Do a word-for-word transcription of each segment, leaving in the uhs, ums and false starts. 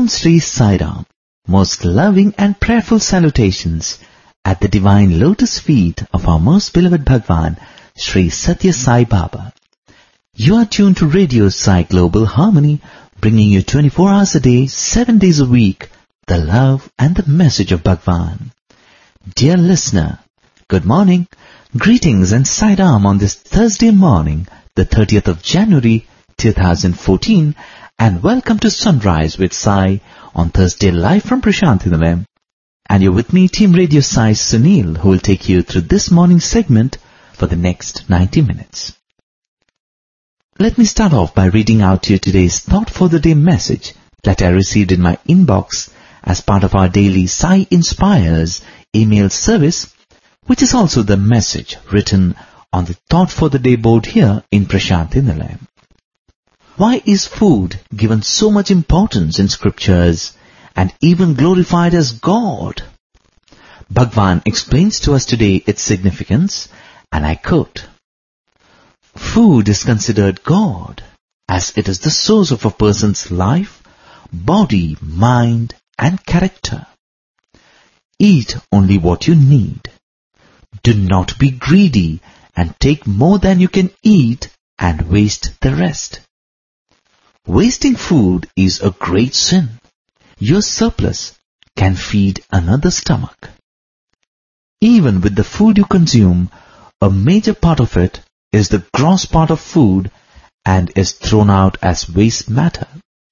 Sri Sai Ram. Most loving and prayerful salutations at the divine lotus feet of our most beloved Bhagwan, Sri Satya Sai Baba. You are tuned to Radio Sai Global Harmony, bringing you twenty-four hours a day, seven days a week, the love and the message of Bhagwan. Dear listener, good morning, greetings and Sai Ram on this Thursday morning, the thirtieth of January, two thousand fourteen, and welcome to Sunrise with Sai on Thursday live from Prasanthi Nilayam. And you're with me, Team Radio Sai Sunil, who will take you through this morning's segment for the next ninety minutes. Let me start off by reading out to you today's Thought for the Day message that I received in my inbox as part of our daily Sai Inspires email service, which is also the message written on the Thought for the Day board here in Prasanthi Nilayam. Why is food given so much importance in scriptures and even glorified as God? Bhagwan explains to us today its significance, and I quote, "Food is considered God, as it is the source of a person's life, body, mind, and character. Eat only what you need. Do not be greedy and take more than you can eat and waste the rest. Wasting food is a great sin. Your surplus can feed another's stomach. Even with the food you consume, a major part of it is the gross part of food and is thrown out as waste matter.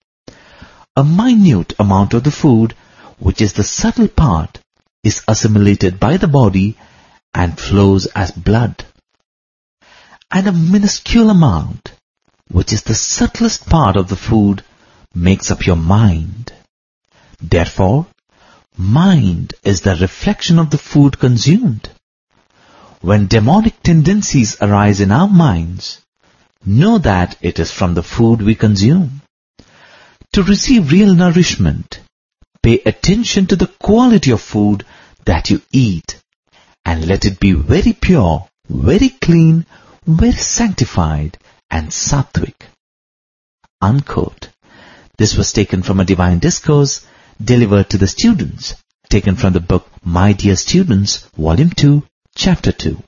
A minute amount of the food, which is the subtle part, is assimilated by the body and flows as blood. And a minuscule amount, which is the subtlest part of the food, makes up your mind. Therefore, mind is the reflection of the food consumed. When demonic tendencies arise in our minds, know that it is from the food we consume. To receive real nourishment, pay attention to the quality of food that you eat and let it be very pure, very clean, very sanctified and sattvic." Unquote. This was taken from a divine discourse delivered to the students, taken from the book My Dear Students, Volume two, Chapter two.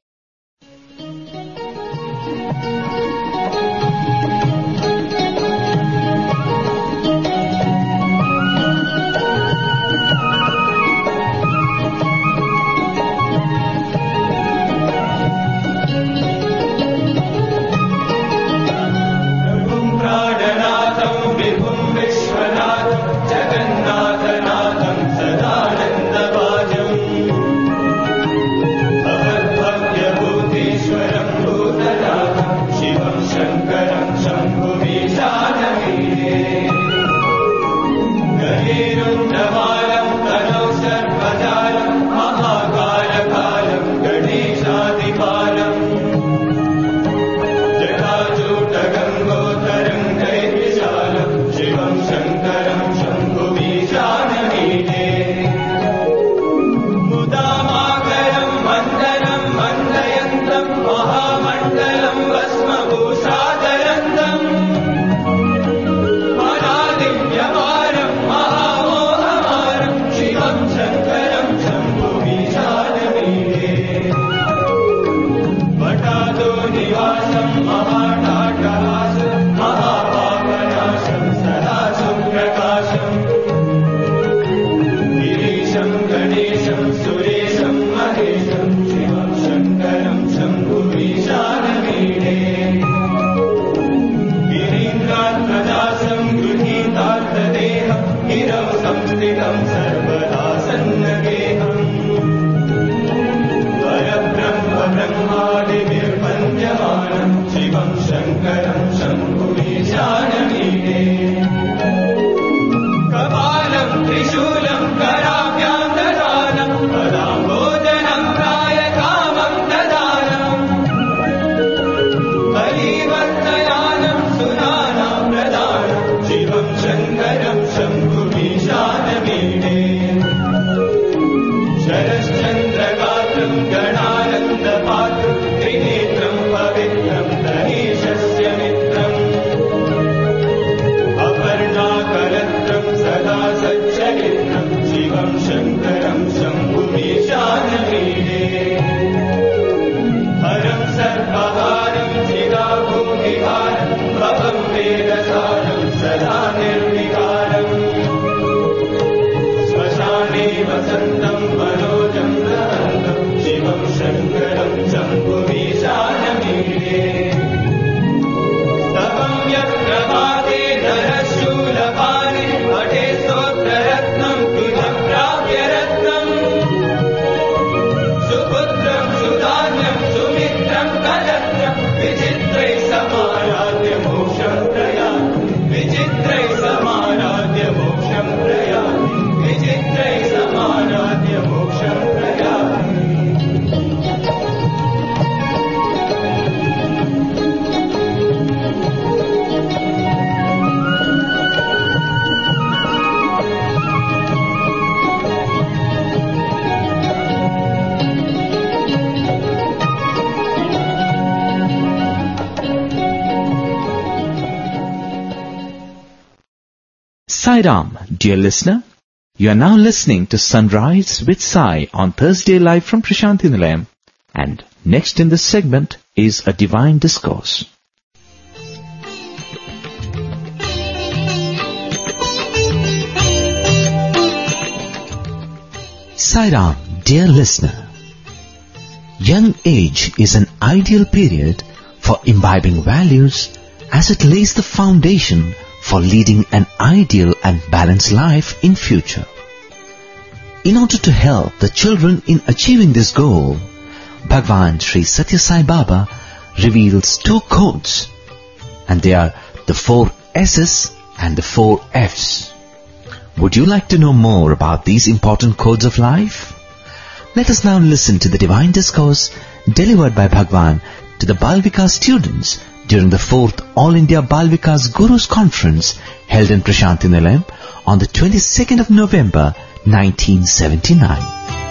Shankara Shambhu Vishana Vide Sai Ram, dear listener. You are now listening to Sunrise with Sai on Thursday live from Prashanthi Nilayam. And next in this segment is a divine discourse. Sai Ram, dear listener. Young age is an ideal period for imbibing values as it lays the foundation for leading an ideal and balanced life in future. In order to help the children in achieving this goal, Bhagwan Sri Satya Sai Baba reveals two codes, and they are the four S's and the four F's. Would you like to know more about these important codes of life? Let us now listen to the divine discourse delivered by Bhagwan to the Bal Vikas students during the fourth All India Bal Vikas Gurus Conference held in Prashanthi Nilayam on the twenty-second of November nineteen seventy-nine.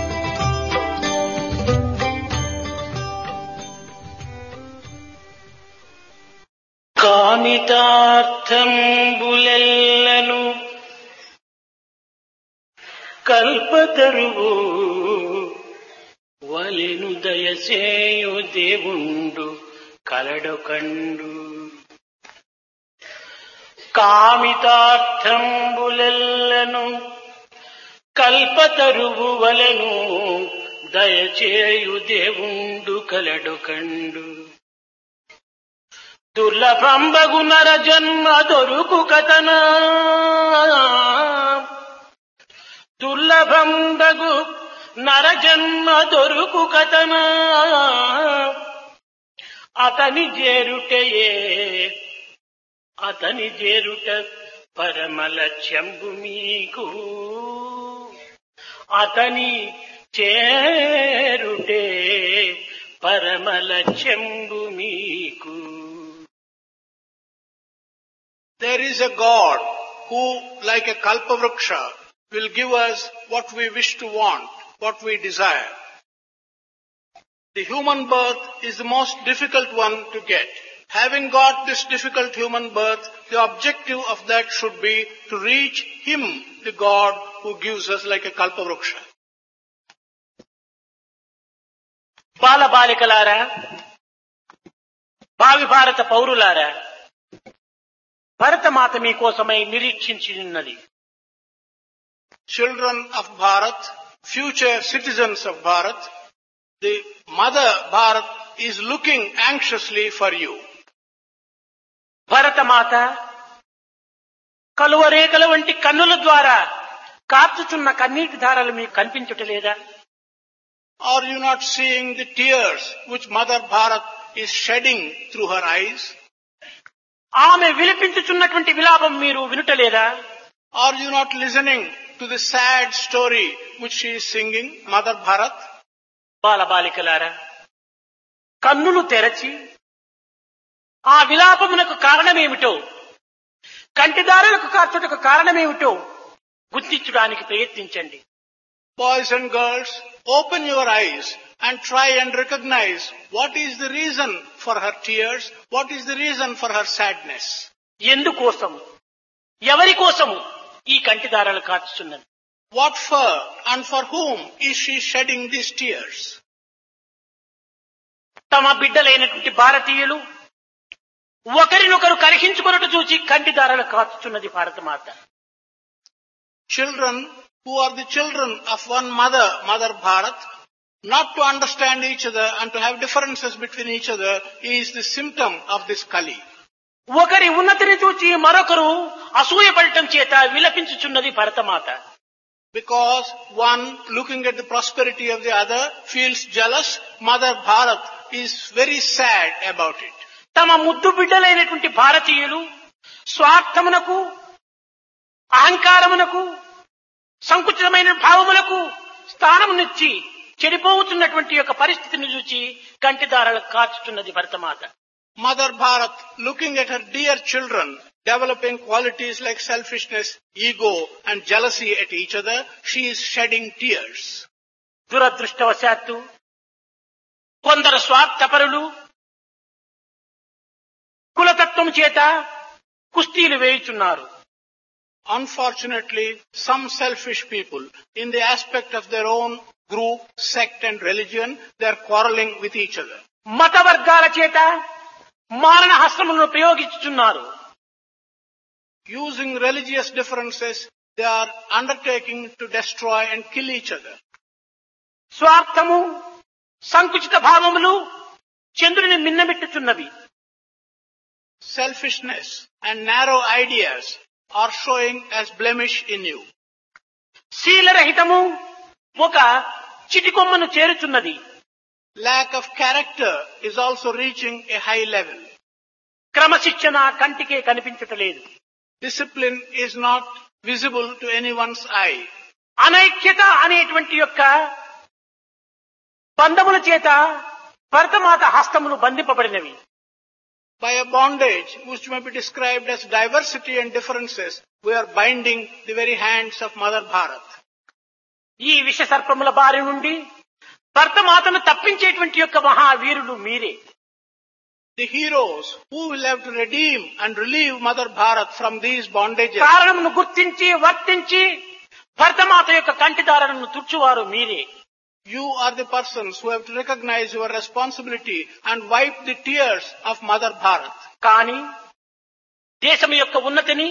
Kamitarthambulellanu kalpataruvu valenu dayaseyu devundu kaladakandu. Kamitarthambulellanu kalpataruvu valenu dayaseyu devundu kaladakandu. దుర్లభంబగు నర జన్మ దొరుకు కథన దుర్లభంబగు నర జన్మ దొరుకు కథన అతని చేరుటయే అతని చేరుట పరమలక్ష్యంబు మీకు అతని చేరుటే పరమలక్ష్యంబు మీకు. There is a God who, like a kalpavruksha, will give us what we wish to want, what we desire. The human birth is the most difficult one to get. Having got this difficult human birth, the objective of that should be to reach Him, the God who gives us like a kalpavruksha. బాల బాలికలారా, భావి భారత పౌరులారా, Bharatmata మీకోసమై నిరీక్షించినది. Children of Bharat, future citizens of Bharat, the mother Bharat is looking anxiously for you. Bharatmata కలువరేఖల వంటి కన్నుల ద్వారా కార్చుచున్న కన్నీటి ధారలు మీకు కనిపించుటలేదా? Are you not seeing the tears which Mother Bharat is shedding through her eyes? ఆమె విలపించుచున్నటువంటి విలాపం మీరు వినుటలేదా? Are you not listening to the sad story which she is singing, Mother Bharat? బాల బాలికలారా, కన్నులు తెరచి ఆ విలాపమునకు కారణమేమిటో, కంటిదారులకు కార్చుటకు కారణమేమిటో గుర్తించడానికి ప్రయత్నించండి. Boys and girls, open your eyes and try and recognize what is the reason for her tears, what is the reason for her sadness. ఎందుకోసం, ఎవరి కోసము ఈ కంటిదారాలు కార్చుతున్నది? What for and for whom is she shedding these tears? తమ బిడ్డలైనటువంటి భారతీయులు ఒకరినొకరు కరిహించుకొనుట చూచి కంటిదారాలు కార్చుతున్నది భారతమాత. Children who are the children of one mother, Mother Bharat, not to understand each other and to have differences between each other is the symptom of this Kali. ఒకరి ఉన్నతిని చూచి మరొకరు అసూయపడటం చేత విలపించుచున్నది Bharatmata. Because one, looking at the prosperity of the other, feels jealous, Mother Bharat is very sad about it. తమ ముద్దు బిడ్డలైనటువంటి భారతీయులు స్వార్థమునకు, అహంకారమునకు, సంకుచితమైన భావములకు స్థానమునిచ్చి చెడిపోతున్నటువంటి యొక్క పరిస్థితిని చూచి కంటిదారాలు కార్చుతున్నది Bharatmata. Mother Bharat, looking at her dear children, developing qualities like selfishness, ego and jealousy at each other, she is shedding tears. దురదృష్టవశాత్తు కొందరు స్వార్థపరులు కులతత్వం చేత కుస్తీలు వేయుచున్నారు. Unfortunately, some selfish people, in the aspect of their own group, sect and religion, they are quarreling with each other. మత వర్గాల చేత మారణ హస్తములను ప్రయోగించుచున్నారు. Using religious differences, they are undertaking to destroy and kill each other. స్వార్థము, సంకుచిత భావములు చంద్రుని మిన్నబెట్టుచున్నవి. Selfishness and narrow ideas are showing as blemish in you. శీలరహితము ఒక చిటికొమ్మను చేరుచున్నది. Lack of character is also reaching a high level. క్రమశిక్షణ కంటికే కనిపించటలేదు. Discipline is not visible to anyone's eye. అనైక్యత అనేటువంటి యొక్క బంధముల చేత Bharatmata హస్తములు బంధింపబడినవి. By a bondage which may be described as diversity and differences, we are binding the very hands of Mother Bharat. ఈ విష సర్పముల బారి నుండి భరతమాతను తప్పించేటువంటి యొక్క మహావీరులు మీరే. The heroes who will have to redeem and relieve Mother Bharat from these bondages. కారణమును గుర్తించి వర్తించి భరతమాత యొక్క కంటిదారులను తుడుచువారు మీరే. You are the persons who have to recognize your responsibility and wipe the tears of Mother Bharat. కానీ దేశం యొక్క ఉన్నతిని,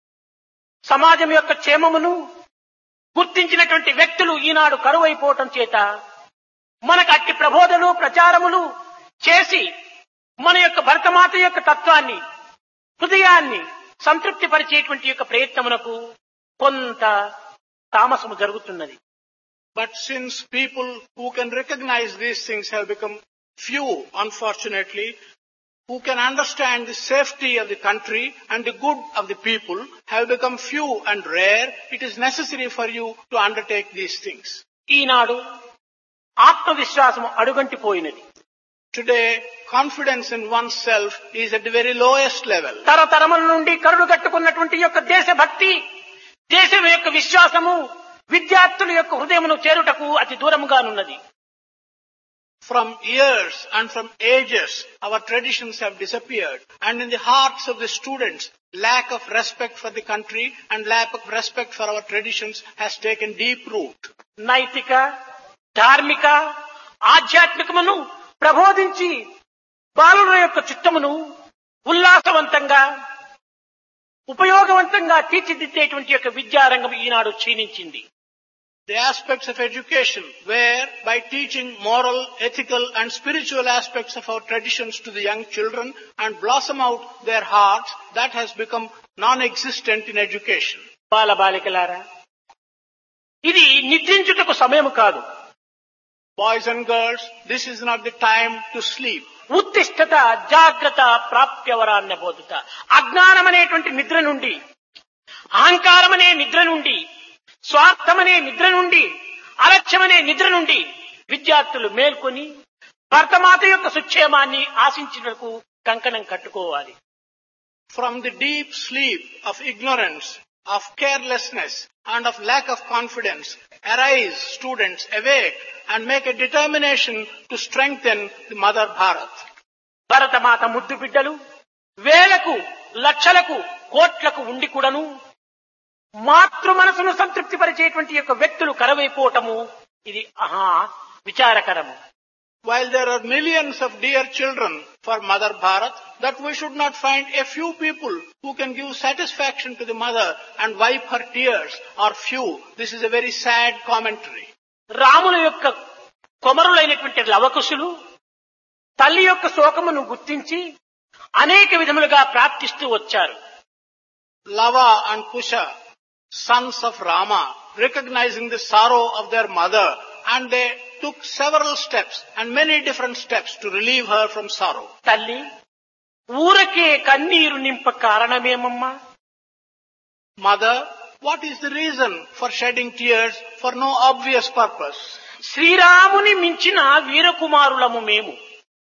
సమాజం యొక్క క్షేమమును గుర్తించినటువంటి వ్యక్తులు ఈనాడు కరువైపోవటం చేత మనకు అట్టి ప్రబోధలు ప్రచారములు చేసి మన యొక్క భరతమాత యొక్క తత్వాన్ని, హృదయాన్ని సంతృప్తి పరిచేటువంటి యొక్క ప్రయత్నమునకు కొంత తామసము జరుగుతున్నది. But since people who can recognize these things have become few, unfortunately, who can understand the safety of the country and the good of the people have become few and rare, it is necessary for you to undertake these things. Eenadu ఆత్మవిశ్వాసము అడుగంటిపోయినది. Today, confidence in oneself is at the very lowest level. తరతరముల నుండి కరుడు కట్టుకున్నటువంటి యొక్క దేశభక్తి, దేశం యొక్క విశ్వాసము విద్యార్థుల యొక్క హృదయమును చేరుటకు అతి దూరముగానున్నది. From years and from ages, our traditions have disappeared, and in the hearts of the students, lack of respect for the country and lack of respect for our traditions has taken deep root. నైతిక, ధార్మిక, ఆధ్యాత్మికమును ప్రబోధించి బాలుల యొక్క చిత్తమును ఉల్లాసవంతంగా, ఉపయోగవంతంగా తీర్చిదిద్దేటువంటి యొక్క విద్యారంగం ఈనాడు క్షీణించింది. The aspects of education, where by teaching moral, ethical and spiritual aspects of our traditions to the young children and blossom out their hearts, that has become non-existent in education. బాల బాలికలారా, ఇది నిద్రించుటకు సమయం కాదు. Boys and girls, this is not the time to sleep. ఉత్తిష్టత జాగ్రత్త ప్రాప్యవరాన్న బోధత. అజ్ఞానమనేటువంటి నిద్ర నుండి, అహంకారమనే నిద్ర నుండి, స్వార్థమనే నిద్ర నుండి, అలక్ష్యమనే నిద్ర నుండి విద్యార్థులు మేల్కొని భరతమాత యొక్క సుక్షేమాన్ని ఆశించినకు కంకణం కట్టుకోవాలి. From the deep sleep of ignorance, of carelessness and of lack of confidence, arise students, awake and make a determination to strengthen the Mother Bharat. Bharatmata ముద్దు బిడ్డలు వేలకు, లక్షలకు, కోట్లకు ఉండి కూడాను మాతృ మనసును సంతృప్తి పరిచేటువంటి యొక్క వ్యక్తులు కరవైపోవటము ఇది ఆహా విచారకరము. While there are millions of dear children for Mother Bharat, that we should not find a few people who can give satisfaction to the mother and wipe her tears are few. This is a very sad commentary. రాముల యొక్క కొమరులైనటువంటి లవకుశులు తల్లి యొక్క శోకమును గుర్తించి అనేక విధములుగా ప్రార్థిస్తూ వచ్చారు. Lava and Kusha, sons of Rama, recognizing the sorrow of their mother, and they took several steps and many different steps to relieve her from sorrow. తల్లి ఊరకే కన్నీరు నింప కారణమేమమ్మా? Mother, what is the reason for shedding tears for no obvious purpose? శ్రీరాముని మించిన వీరకుమారులము మేము.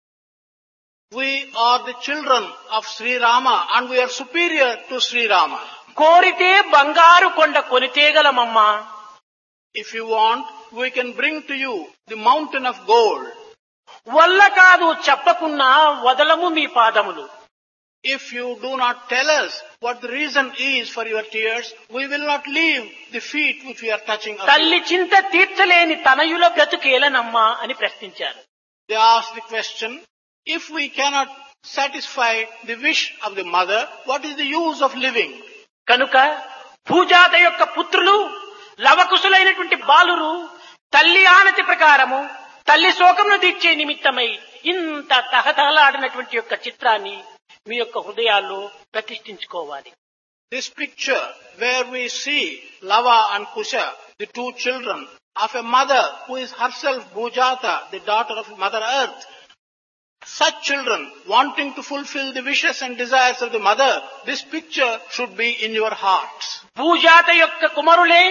We are the children of Sri Rama and we are superior to Sri Rama. కోరితే బంగారు కొండ కొనితేగలమమ్మా. If you want, we can bring to you the mountain of gold. వల్ల కాదు చెప్పకున్నా వదలము మీ పాదములు. if you do not tell us what the reason is for your tears, we will not leave the feet which we are touching. తల్లి చింత తీర్చలేని తనయుల బ్రతుకేలనమ్మా అని ప్రశ్నించారు. They asked the question, if we cannot satisfy the wish of the mother, what is the use of living? కనుక భూజాత యొక్క పుత్రులు లవకుశులైనటువంటి బాలురు తల్లి ఆనతి ప్రకారము తల్లి శోకమును తీర్చే నిమిత్తమై ఇంత తహతహలాడినటువంటి యొక్క చిత్రాన్ని మీ యొక్క హృదయాల్లో ప్రతిష్ఠించుకోవాలి. This picture where we see Lava and Kusha, the two children of a mother who is herself Bhujata, the daughter of Mother Earth, such children wanting to fulfill the wishes and desires of the mother, this picture should be in your hearts. భూజాత యొక్క కుమారులే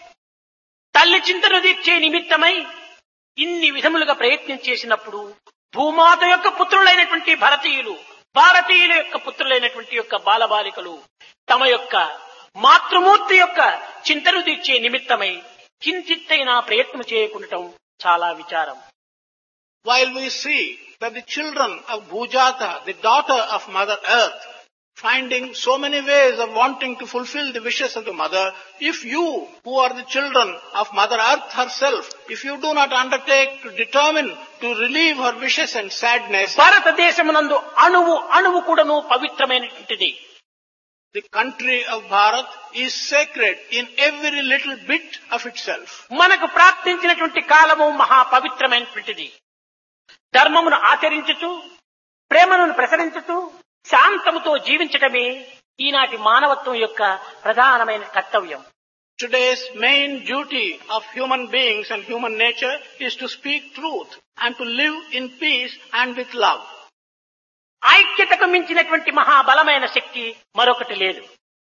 తల్లి చింతను తీర్చే నిమిత్తమై ఇన్ని విధములుగా ప్రయత్నం చేసినప్పుడు భూమాత యొక్క పుత్రులైనటువంటి భారతీయులు భారతీయుల యొక్క పుత్రులైనటువంటి యొక్క బాలబాలికలు తమ యొక్క మాతృమూర్తి యొక్క చింతను తీర్చే నిమిత్తమై కించిత్తైనా ప్రయత్నం చేయకుండటం చాలా విచారం. While we see that the children of Bhujata, the daughter of Mother Earth, finding so many ways of wanting to fulfill the wishes of the mother, if you, who are the children of Mother Earth herself, if you do not undertake to determine to relieve her wishes and sadness, భారతదేశమునందు అణువు అణువు కూడాను పవిత్రమైనటువంటిది. The country of Bharat is sacred in every little bit of itself. మనకు ప్రాప్తించినటువంటి కాలము మహా పవిత్రమైనటువంటిది. ధర్మమును ఆచరించుతూ ప్రేమను ప్రసరించుతూ శాంతముతో జీవించటమే ఈనాటి మానవత్వం యొక్క ప్రధానమైన కర్తవ్యం. Today's main duty of human beings and human nature is to speak truth and to live in peace and with love. ఐక్యతకు మించినటువంటి మహాబలమైన శక్తి మరొకటి లేదు.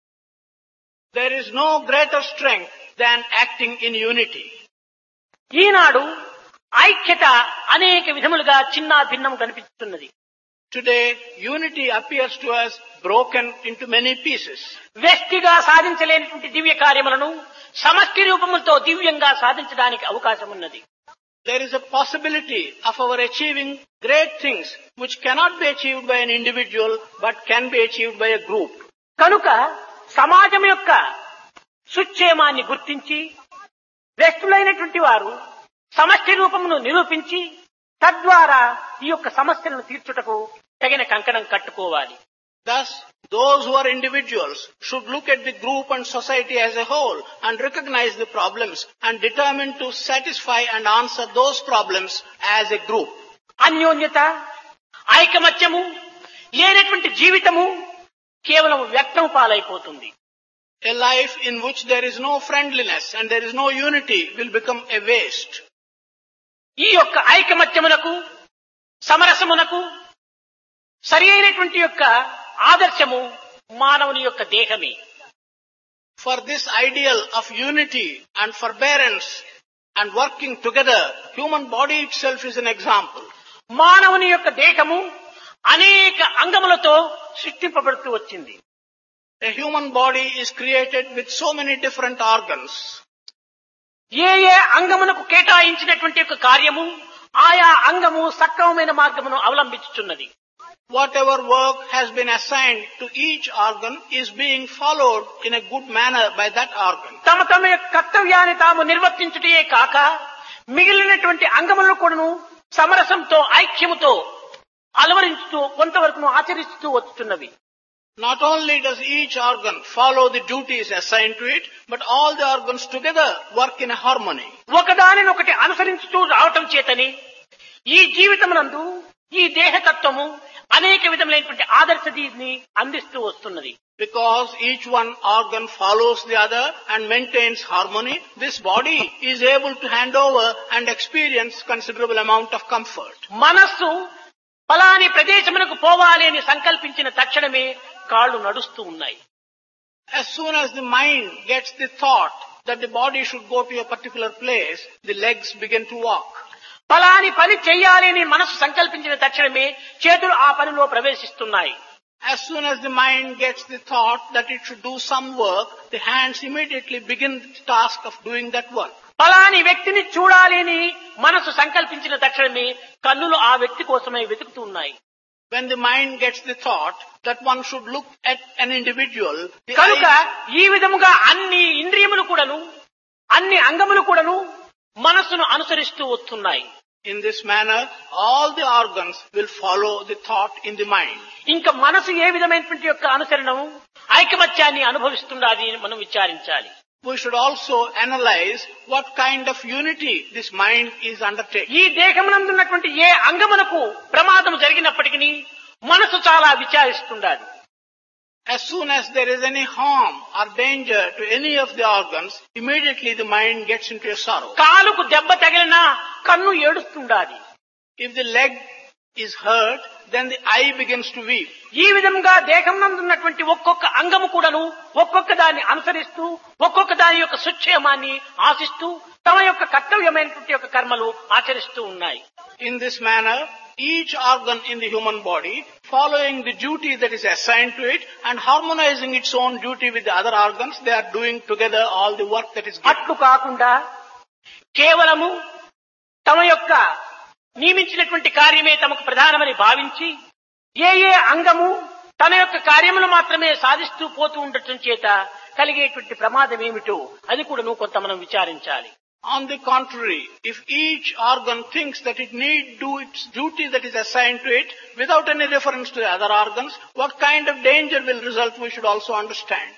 There is no greater strength than acting in unity. ఈనాడు ఐక్యత అనేక విధములుగా చిన్న భిన్నం కనిపిస్తున్నది. Today, unity appears to us broken into many pieces. వ్యక్తిగా సాధించలేనటువంటి దివ్య కార్యములను సమష్టి రూపములతో దివ్యంగా సాధించడానికి అవకాశం ఉన్నది. There is a possibility of our achieving great things which cannot be achieved by an individual but can be achieved by a group. కనుక సమాజం యొక్క సుక్షేమాన్ని గుర్తించి వ్యక్తులైనటువంటి వారు సమష్టి రూపమును నిరూపించి తద్వారా ఈ యొక్క సమస్యలను తీర్చుటకు తగిన కంకణం కట్టుకోవాలి. Thus, those who are individuals should look at the group and society as a whole and recognize the problems and determine to satisfy and answer those problems as a group. అన్యోన్యత ఐకమత్యము లేనటువంటి జీవితము కేవలం వ్యక్తం పాలైపోతుంది. A life in which there is no friendliness and there is no unity will become a waste. ఈ యొక్క ఐకమత్యమునకు సమరసమునకు సరి అయినటువంటి యొక్క ఆదర్శము మానవుని యొక్క దేహమే. For this ideal of unity and forbearance and working together, human body itself is an example. మానవుని యొక్క దేహము అనేక అంగములతో సృష్టింపబడుతూ వచ్చింది. A human body is created with so many different organs. ఏ ఏ అంగమునకు కేటాయించినటువంటి యొక్క కార్యము ఆయా అంగము సక్రమమైన మార్గమును అవలంబించుచున్నది. Whatever work has been assigned to each organ is being followed in a good manner by that organ. తమ తమ యొక్క కర్తవ్యాన్ని తాము నిర్వర్తించుటే కాక మిగిలినటువంటి అంగములను కూడాను సమరసంతో ఐక్యముతో అలవరించుతూ కొంతవరకు ఆచరిస్తూ వస్తున్నవి. Not only does each organ follow the duties assigned to it, but all the organs together work in a harmony. ఒకదానినొకటి అనుసరించుతూ రావటం చేతని ఈ జీవితమునందు ఈ దేహతత్వము అనేక విధములైనటువంటి ఆదర్శ దీన్ని అందిస్తూ వస్తున్నది. Because each one organ follows the other and maintains harmony, this body is able to hand over and experience considerable amount of comfort. మనస్సు ఫలాని ప్రదేశమునకు పోవాలి అని సంకల్పించిన తక్షణమే కాళ్ళు నడుస్తూ ఉన్నాయి. As soon as the mind gets the thought that the body should go to a particular place, the legs begin to walk. ఫలాని పని చెయ్యాలి అని మనసు సంకల్పించిన తక్షణమే చేతులు ఆ పనిలో ప్రవేశిస్తున్నాయి. As soon as the mind gets the thought that it should do some work, the hands immediately begin the task of doing that work. ఫలాని వ్యక్తిని చూడాలి అని మనసు సంకల్పించిన తక్షణమే కన్నులు ఆ వ్యక్తి కోసమై వెతుకుతూ ఉన్నాయి. when the mind gets the thought that one should look at an individual, the కనుక eye, ఈ విధముగా అన్ని ఇంద్రియములు కూడాను అన్ని అంగములు కూడాను మనస్సును అనుసరిస్తూ వస్తున్నాయి. in this manner, all the organs will follow the thought in the mind. ఇంకా మనసు ఏ విధమైనటువంటి యొక్క అనుసరణము ఐకమత్యాన్ని అనుభవిస్తున్నది అని మనం విచారించాలి. We should also analyze what kind of unity this mind is undertaking. ఈ దేహమునందున్నటువంటి ఏ అంగమునకు ప్రమాదం జరిగినప్పటికీ మనసు చాలా విచారిస్తుండాలి. As soon as there is any harm or danger to any of the organs, immediately the mind gets into a sorrow. కాలుకు దెబ్బ తగిలినా కన్ను ఏడుస్తుండాలి. If the leg is hurt, then the eye begins to weep. ఈ విధంగా దేహంనందున్నటువంటి ఒక్కొక్క అంగము కూడాను ఒక్కొక్క దాన్ని అనుసరిస్తూ ఒక్కొక్క దాని యొక్క సుక్షేమాన్ని ఆశిస్తూ తమ యొక్క కర్తవ్యమైనటువంటి యొక్క కర్మలు ఆచరిస్తూ ఉన్నాయి. In this manner, each organ in the human body, following the duty that is assigned to it and harmonizing its own duty with the other organs, they are doing together all the work that is given. అట్లు కాకుండా కేవలము తమ యొక్క నియమించినటువంటి కార్యమే తమకు ప్రధానమని భావించి ఏ ఏ అంగము తన యొక్క కార్యములు మాత్రమే సాధిస్తూ పోతూ ఉండటం చేత కలిగేటువంటి ప్రమాదం ఏమిటో అది కూడా నువ్వు కొంత మనం విచారించాలి. On the contrary, if each organ thinks that it need do its duty that is assigned to it without any reference to the other organs, what kind of danger will result we should also understand.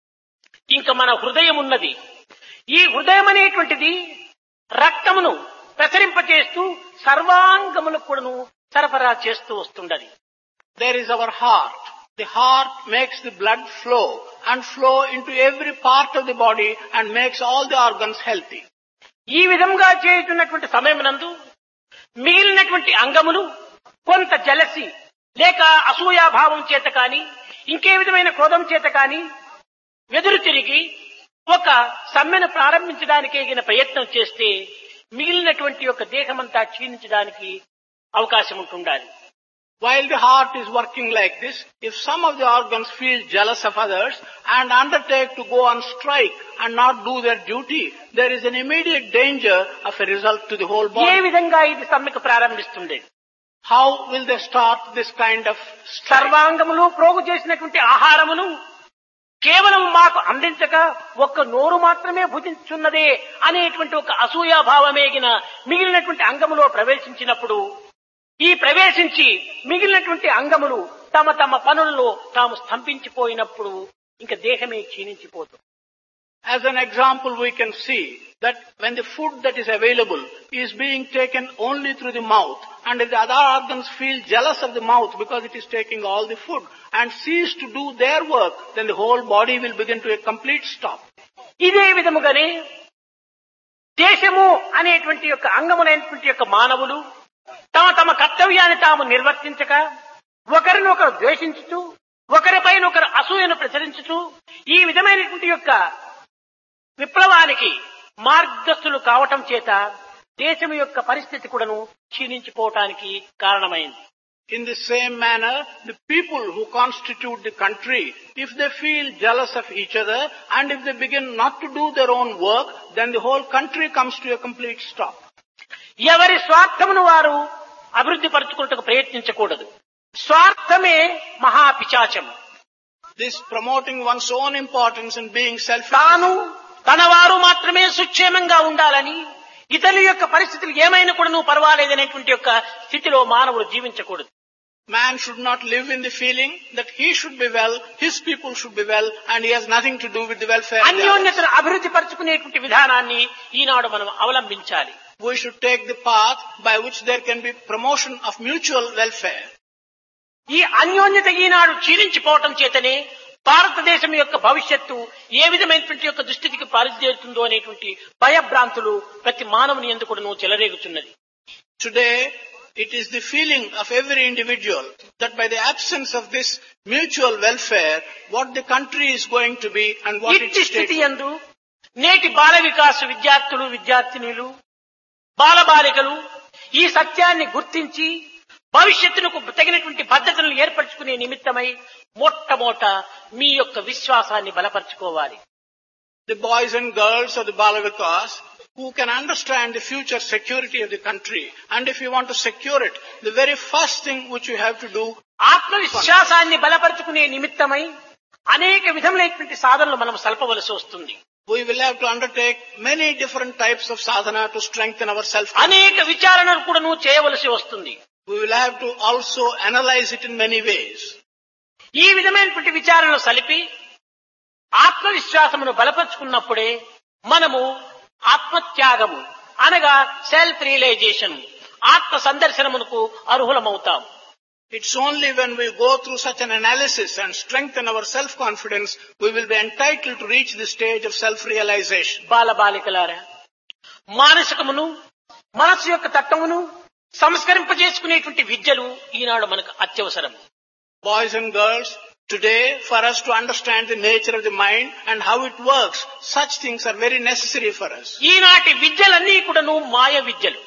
ఇంకా మన హృదయం ఉన్నది. ఈ హృదయం అనేటువంటిది రక్తమును ప్రసరింపచేస్తూ సర్వాంగములకు కూడాను సరఫరా చేస్తూ వస్తుండది. There is our heart. The heart makes the blood flow and flow into every part of the body and makes all the organs healthy. ఈ విధంగా చేయుతున్నటువంటి సమయమునందు మిగిలినటువంటి అంగములు కొంత జలసి లేక అసూయాభావం చేత కాని ఇంకే విధమైన క్రోధం చేత కాని వెదురు తిరిగి ఒక సమ్మెను ప్రారంభించడానికి గిన ప్రయత్నం చేస్తే మిగిలినటువంటి యొక్క దేహమంతా క్షీణించడానికి అవకాశం ఉంటుండాలి. While the heart is working like this, if some of the organs feel jealous of others and undertake to go on strike and not do their duty, there is an immediate danger of a result to the whole A body. విధంగా ఇది సమ్మెకు ప్రారంభిస్తుంది? How will they start this kind of strike? సర్వాంగములు ప్రోగు చేసినటువంటి ఆహారమును కేవలం మాకు అందించక ఒక్క నోరు మాత్రమే భుజించున్నదే అనేటువంటి ఒక అసూయాభావమేగిన మిగిలినటువంటి అంగములో ప్రవేశించినప్పుడు ఈ ప్రవేశించి మిగిలినటువంటి అంగములు తమ తమ పనులలో తాము స్తంభించిపోయినప్పుడు ఇంకా దేహమే క్షీణించిపోతుంది. As an example, we can see that when the food that is available is being taken only through the mouth, and if the other organs feel jealous of the mouth because it is taking all the food and cease to do their work, then the whole body will begin to a complete stop. ఇదే విధముగానే దేశము అనేటువంటి యొక్క అంగములైనటువంటి యొక్క మానవులు తమ తమ కర్తవ్యాన్ని తాము నిర్వర్తించక ఒకరినొకరు ద్వేషించుతూ ఒకరిపైన ఒకరు అసూయను ప్రచురించుతూ ఈ విధమైనటువంటి యొక్క విప్లవానికి మార్గదర్శులు కావటం చేత దేశం యొక్క పరిస్థితి కూడాను క్షీణించిపోవటానికి కారణమైంది. In the same manner, the people who constitute the country, if they feel jealous of each other and if they begin not to do their own work, then the whole country comes to a complete stop. ఎవరి స్వార్థమును వారు అభివృద్ధి పరచుకున్నట్టుకు ప్రయత్నించకూడదు. స్వార్థమే మహాపిశాచము. This promoting one's own importance and being selfish. తాను తన వారు మాత్రమే సుక్షేమంగా ఉండాలని ఇతరుల యొక్క పరిస్థితులు ఏమైనా కూడా నువ్వు పర్వాలేదనేటువంటి యొక్క స్థితిలో మానవుడు జీవించకూడదు. Man should not live in the feeling that he should be well, his people should be well, and he has nothing to do with the welfare of the others. అన్యోన్యతను అభివృద్ధి పరచుకునేటువంటి విధానాన్ని ఈనాడు మనం అవలంబించాలి. We should take the path by which there can be promotion of mutual welfare. ఈ అన్యోన్యత ఈనాడు క్షీణించిపోవటం చేతనే భారతదేశం యొక్క భవిష్యత్తు ఏ విధమైనటువంటి యొక్క దుస్థితికి పారిచేరుతుందో అనేటువంటి భయభ్రాంతులు ప్రతి మానవుని యందు కూడా చెలరేగుతున్నది. Today, it is the feeling of every individual that by the absence of this mutual welfare, what the country is going to be and what ఇట్టి its స్థితి state. యందు నేటి బాల వికాస విద్యార్థులు విద్యార్థినులు బాలబాలికలు ఈ సత్యాన్ని గుర్తించి భవిష్యత్తునకు తగినటువంటి పద్ధతులను ఏర్పరచుకునే నిమిత్తమై మొట్టమొదట మీ యొక్క విశ్వాసాన్ని బలపరచుకోవాలి. The boys and girls of the Bala Vikas who can understand the future security of the country. And if you want to secure it, the very first thing which you have to do, ఆత్మవిశ్వాసాన్ని బలపరుచుకునే నిమిత్తమై అనేక విధములైనటువంటి సాధనలు మనం సల్పవలసి వస్తుంది. we will have to undertake many different types of sadhana to strengthen our self. అనేక విచారణలు కూడా నువ్వు చేయవలసి వస్తుంది. We will have to also analyze it in many ways. ఈ విధమైనటువంటి విచారణలు సలిపి ఆత్మవిశ్వాసమును బలపరుచుకున్నప్పుడే మనము ఆత్మత్యాగము అనగా సెల్ఫ్ రియలైజేషన్ ఆత్మ సందర్శనమునకు అర్హులమవుతాం. It's only when we go through such an analysis and strengthen our self-confidence, we will be entitled to reach the stage of self-realization. బాల బాలికలారా, మానసికమును మనస్సు యొక్క తత్వమును సంస్కరింపజేసుకునేటువంటి విద్యలు ఈనాడు మనకు అత్యవసరం. Boys and girls, today for us to understand the nature of the mind and how it works, such things are very necessary for us. ఈనాటి విద్యలన్నీ కూడాను మాయ విద్యలు.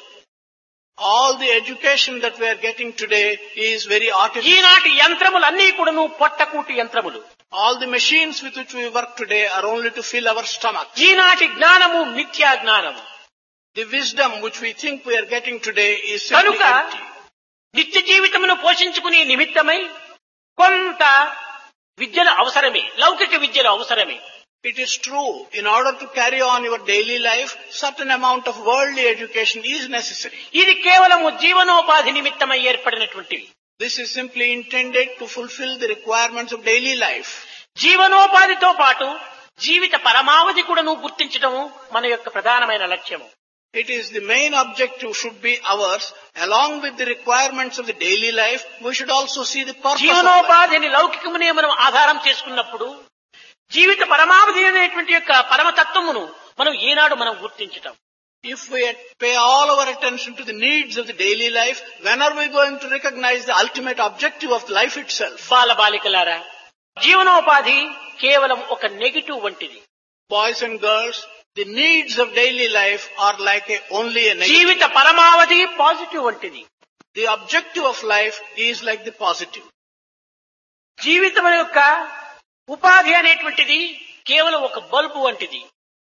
All the education that we are getting today is very artificial. ఈనాటి యంత్రములన్నీ కూడాను పొట్టకూటి యంత్రములు. All the machines with which we work today are only to fill our stomach. ఈనాటి జ్ఞానము మిథ్యా జ్ఞానము. The wisdom which we think we are getting today is simply కనుక empty. నిత్య జీవితమును పోషించుకునే నిమిత్తమై కొంత విద్యలు అవసరమే, లౌకిక విద్యలు అవసరమే. It is true, in order to carry on your daily life, certain amount of worldly education is necessary. ఇది కేవలము జీవనోపాధి నిమిత్తమై ఏర్పడినటువంటివి. This is simply intended to fulfill the requirements of daily life. జీవనోపాధితో పాటు జీవిత పరమావధి కూడా నువ్వు గుర్తించడం మన యొక్క ప్రధానమైన లక్ష్యము. It is the main objective should be ours. Along with the requirements of the daily life, we should also see the purpose of life. జీవనోపాధిని లౌకికమునే మనం ఆధారం చేసుకున్నప్పుడు జీవిత పరమావధి అనేటువంటి యొక్క పరమతత్వమును మనం ఈనాడు మనం గుర్తించటం. If we pay all our attention to the needs of the daily life, when are we going to recognize the ultimate objective of life itself? బాల బాలికలారా, జీవనోపాధి కేవలం ఒక నెగటివ్ వంటిది. Boys and girls, the needs of daily life are like a, only a negative. జీవిత పరమావధి positive వంటిది. The objective of life is like the positive. జీవితం యొక్క ఉపాధి అనేటువంటిది కేవలం ఒక బల్బు వంటిది.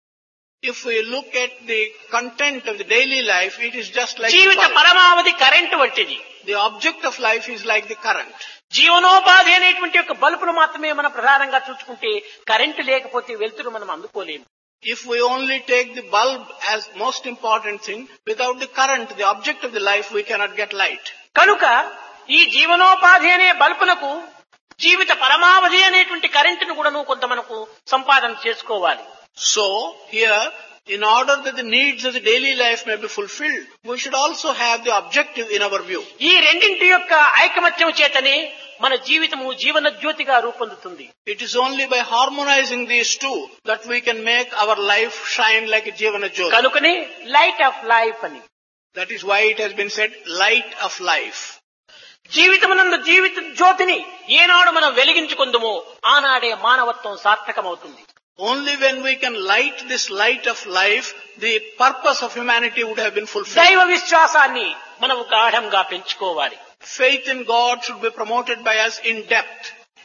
If we look at the content of the daily life, it is just like జీవిత the bulb. పరమావధి కరెంటు వంటిది. The object of life is like the current. జీవనోపాధి అనేటువంటి యొక్క బల్బును మాత్రమే మనం ప్రధానంగా చూసుకుంటే కరెంటు లేకపోతే వెలుతురు మనం అందుకోలేము. If we only take the bulb as most important thing, without the current, the object of the life, we cannot get light. కనుక ఈ జీవనోపాధి అనే బల్బునకు జీవిత పరమావధి అనేటువంటి కరెంటును కూడా నువ్వు కొంత మనకు సంపాదన చేసుకోవాలి. So, here, in order that the needs of the daily life may be fulfilled, we should also have the objective in our view. ఈ రెండింటి యొక్క ఐకమత్యం చేతనే మన జీవితము జీవన జ్యోతిగా రూపొందుతుంది. It is only by harmonizing these two that we can make our life shine like a Jivana Jyoti. కనుకనే లైట్ ఆఫ్ లైఫ్ అని. That is why it has been said, light of life. జీవితమునందు జీవిత జ్యోతిని ఏనాడు మనం వెలిగించుకుందుమో ఆనాడే మానవత్వం సార్థకమవుతుంది. Only when we can light this light of life, the purpose of humanity would have been fulfilled. దైవ విశ్వాసాన్ని మనం గాఢంగా పెంచుకోవాలి. Faith in God should be promoted by us in depth.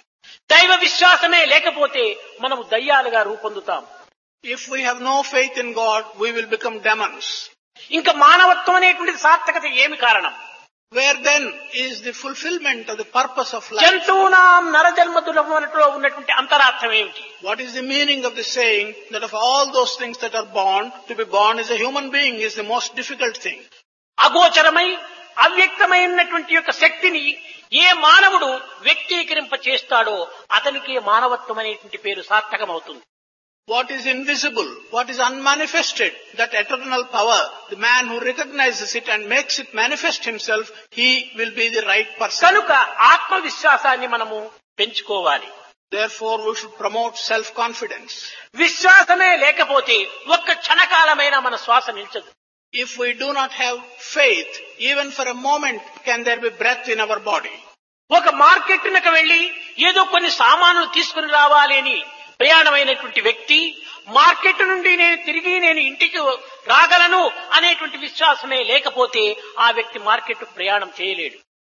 దైవ విశ్వాసమే లేకపోతే మనము దయ్యాలుగా రూపొందుతాం. If we have no faith in God, we will become demons. ఇంకా మానవత్వం అనేటువంటి సార్థకత ఏమి కారణం? Where then is the fulfillment of the purpose of life? జంతువునాం నరజన్మ దుర్లభంలో ఉన్నటువంటి అంతరార్థం ఏమిటి? What is the meaning of the saying that of all those things that are born, to be born as a human being is the most difficult thing? అగోచరమై అవ్యక్తమైనటువంటి యొక్క శక్తిని ఏ మానవుడు వ్యక్తీకరింప చేస్తాడో అతనికి మానవత్వం అనేటువంటి పేరు సార్థకమవుతుంది. What is invisible, what is unmanifested, that eternal power, the man who recognizes it and makes it manifest himself, he will be the right person. కనుక ఆత్మవిశ్వాసాన్ని మనము పెంచుకోవాలి. Therefore, we should promote self-confidence. విశ్వాసమే లేకపోతే ఒక్క క్షణకాలమైనా మన శ్వాస నిల్చదు. If we do not have faith, even for a moment can there be breath in our body. ఒక మార్కెట్నకు వెళ్లి ఏదో కొన్ని సామాన్లు తీసుకుని రావాలి అని ప్రయాణమైనటువంటి వ్యక్తి మార్కెట్ నుండి నేను తిరిగి నేను ఇంటికి రాగలను అనేటువంటి విశ్వాసమే లేకపోతే ఆ వ్యక్తి మార్కెట్ ప్రయాణం చేయలేడు.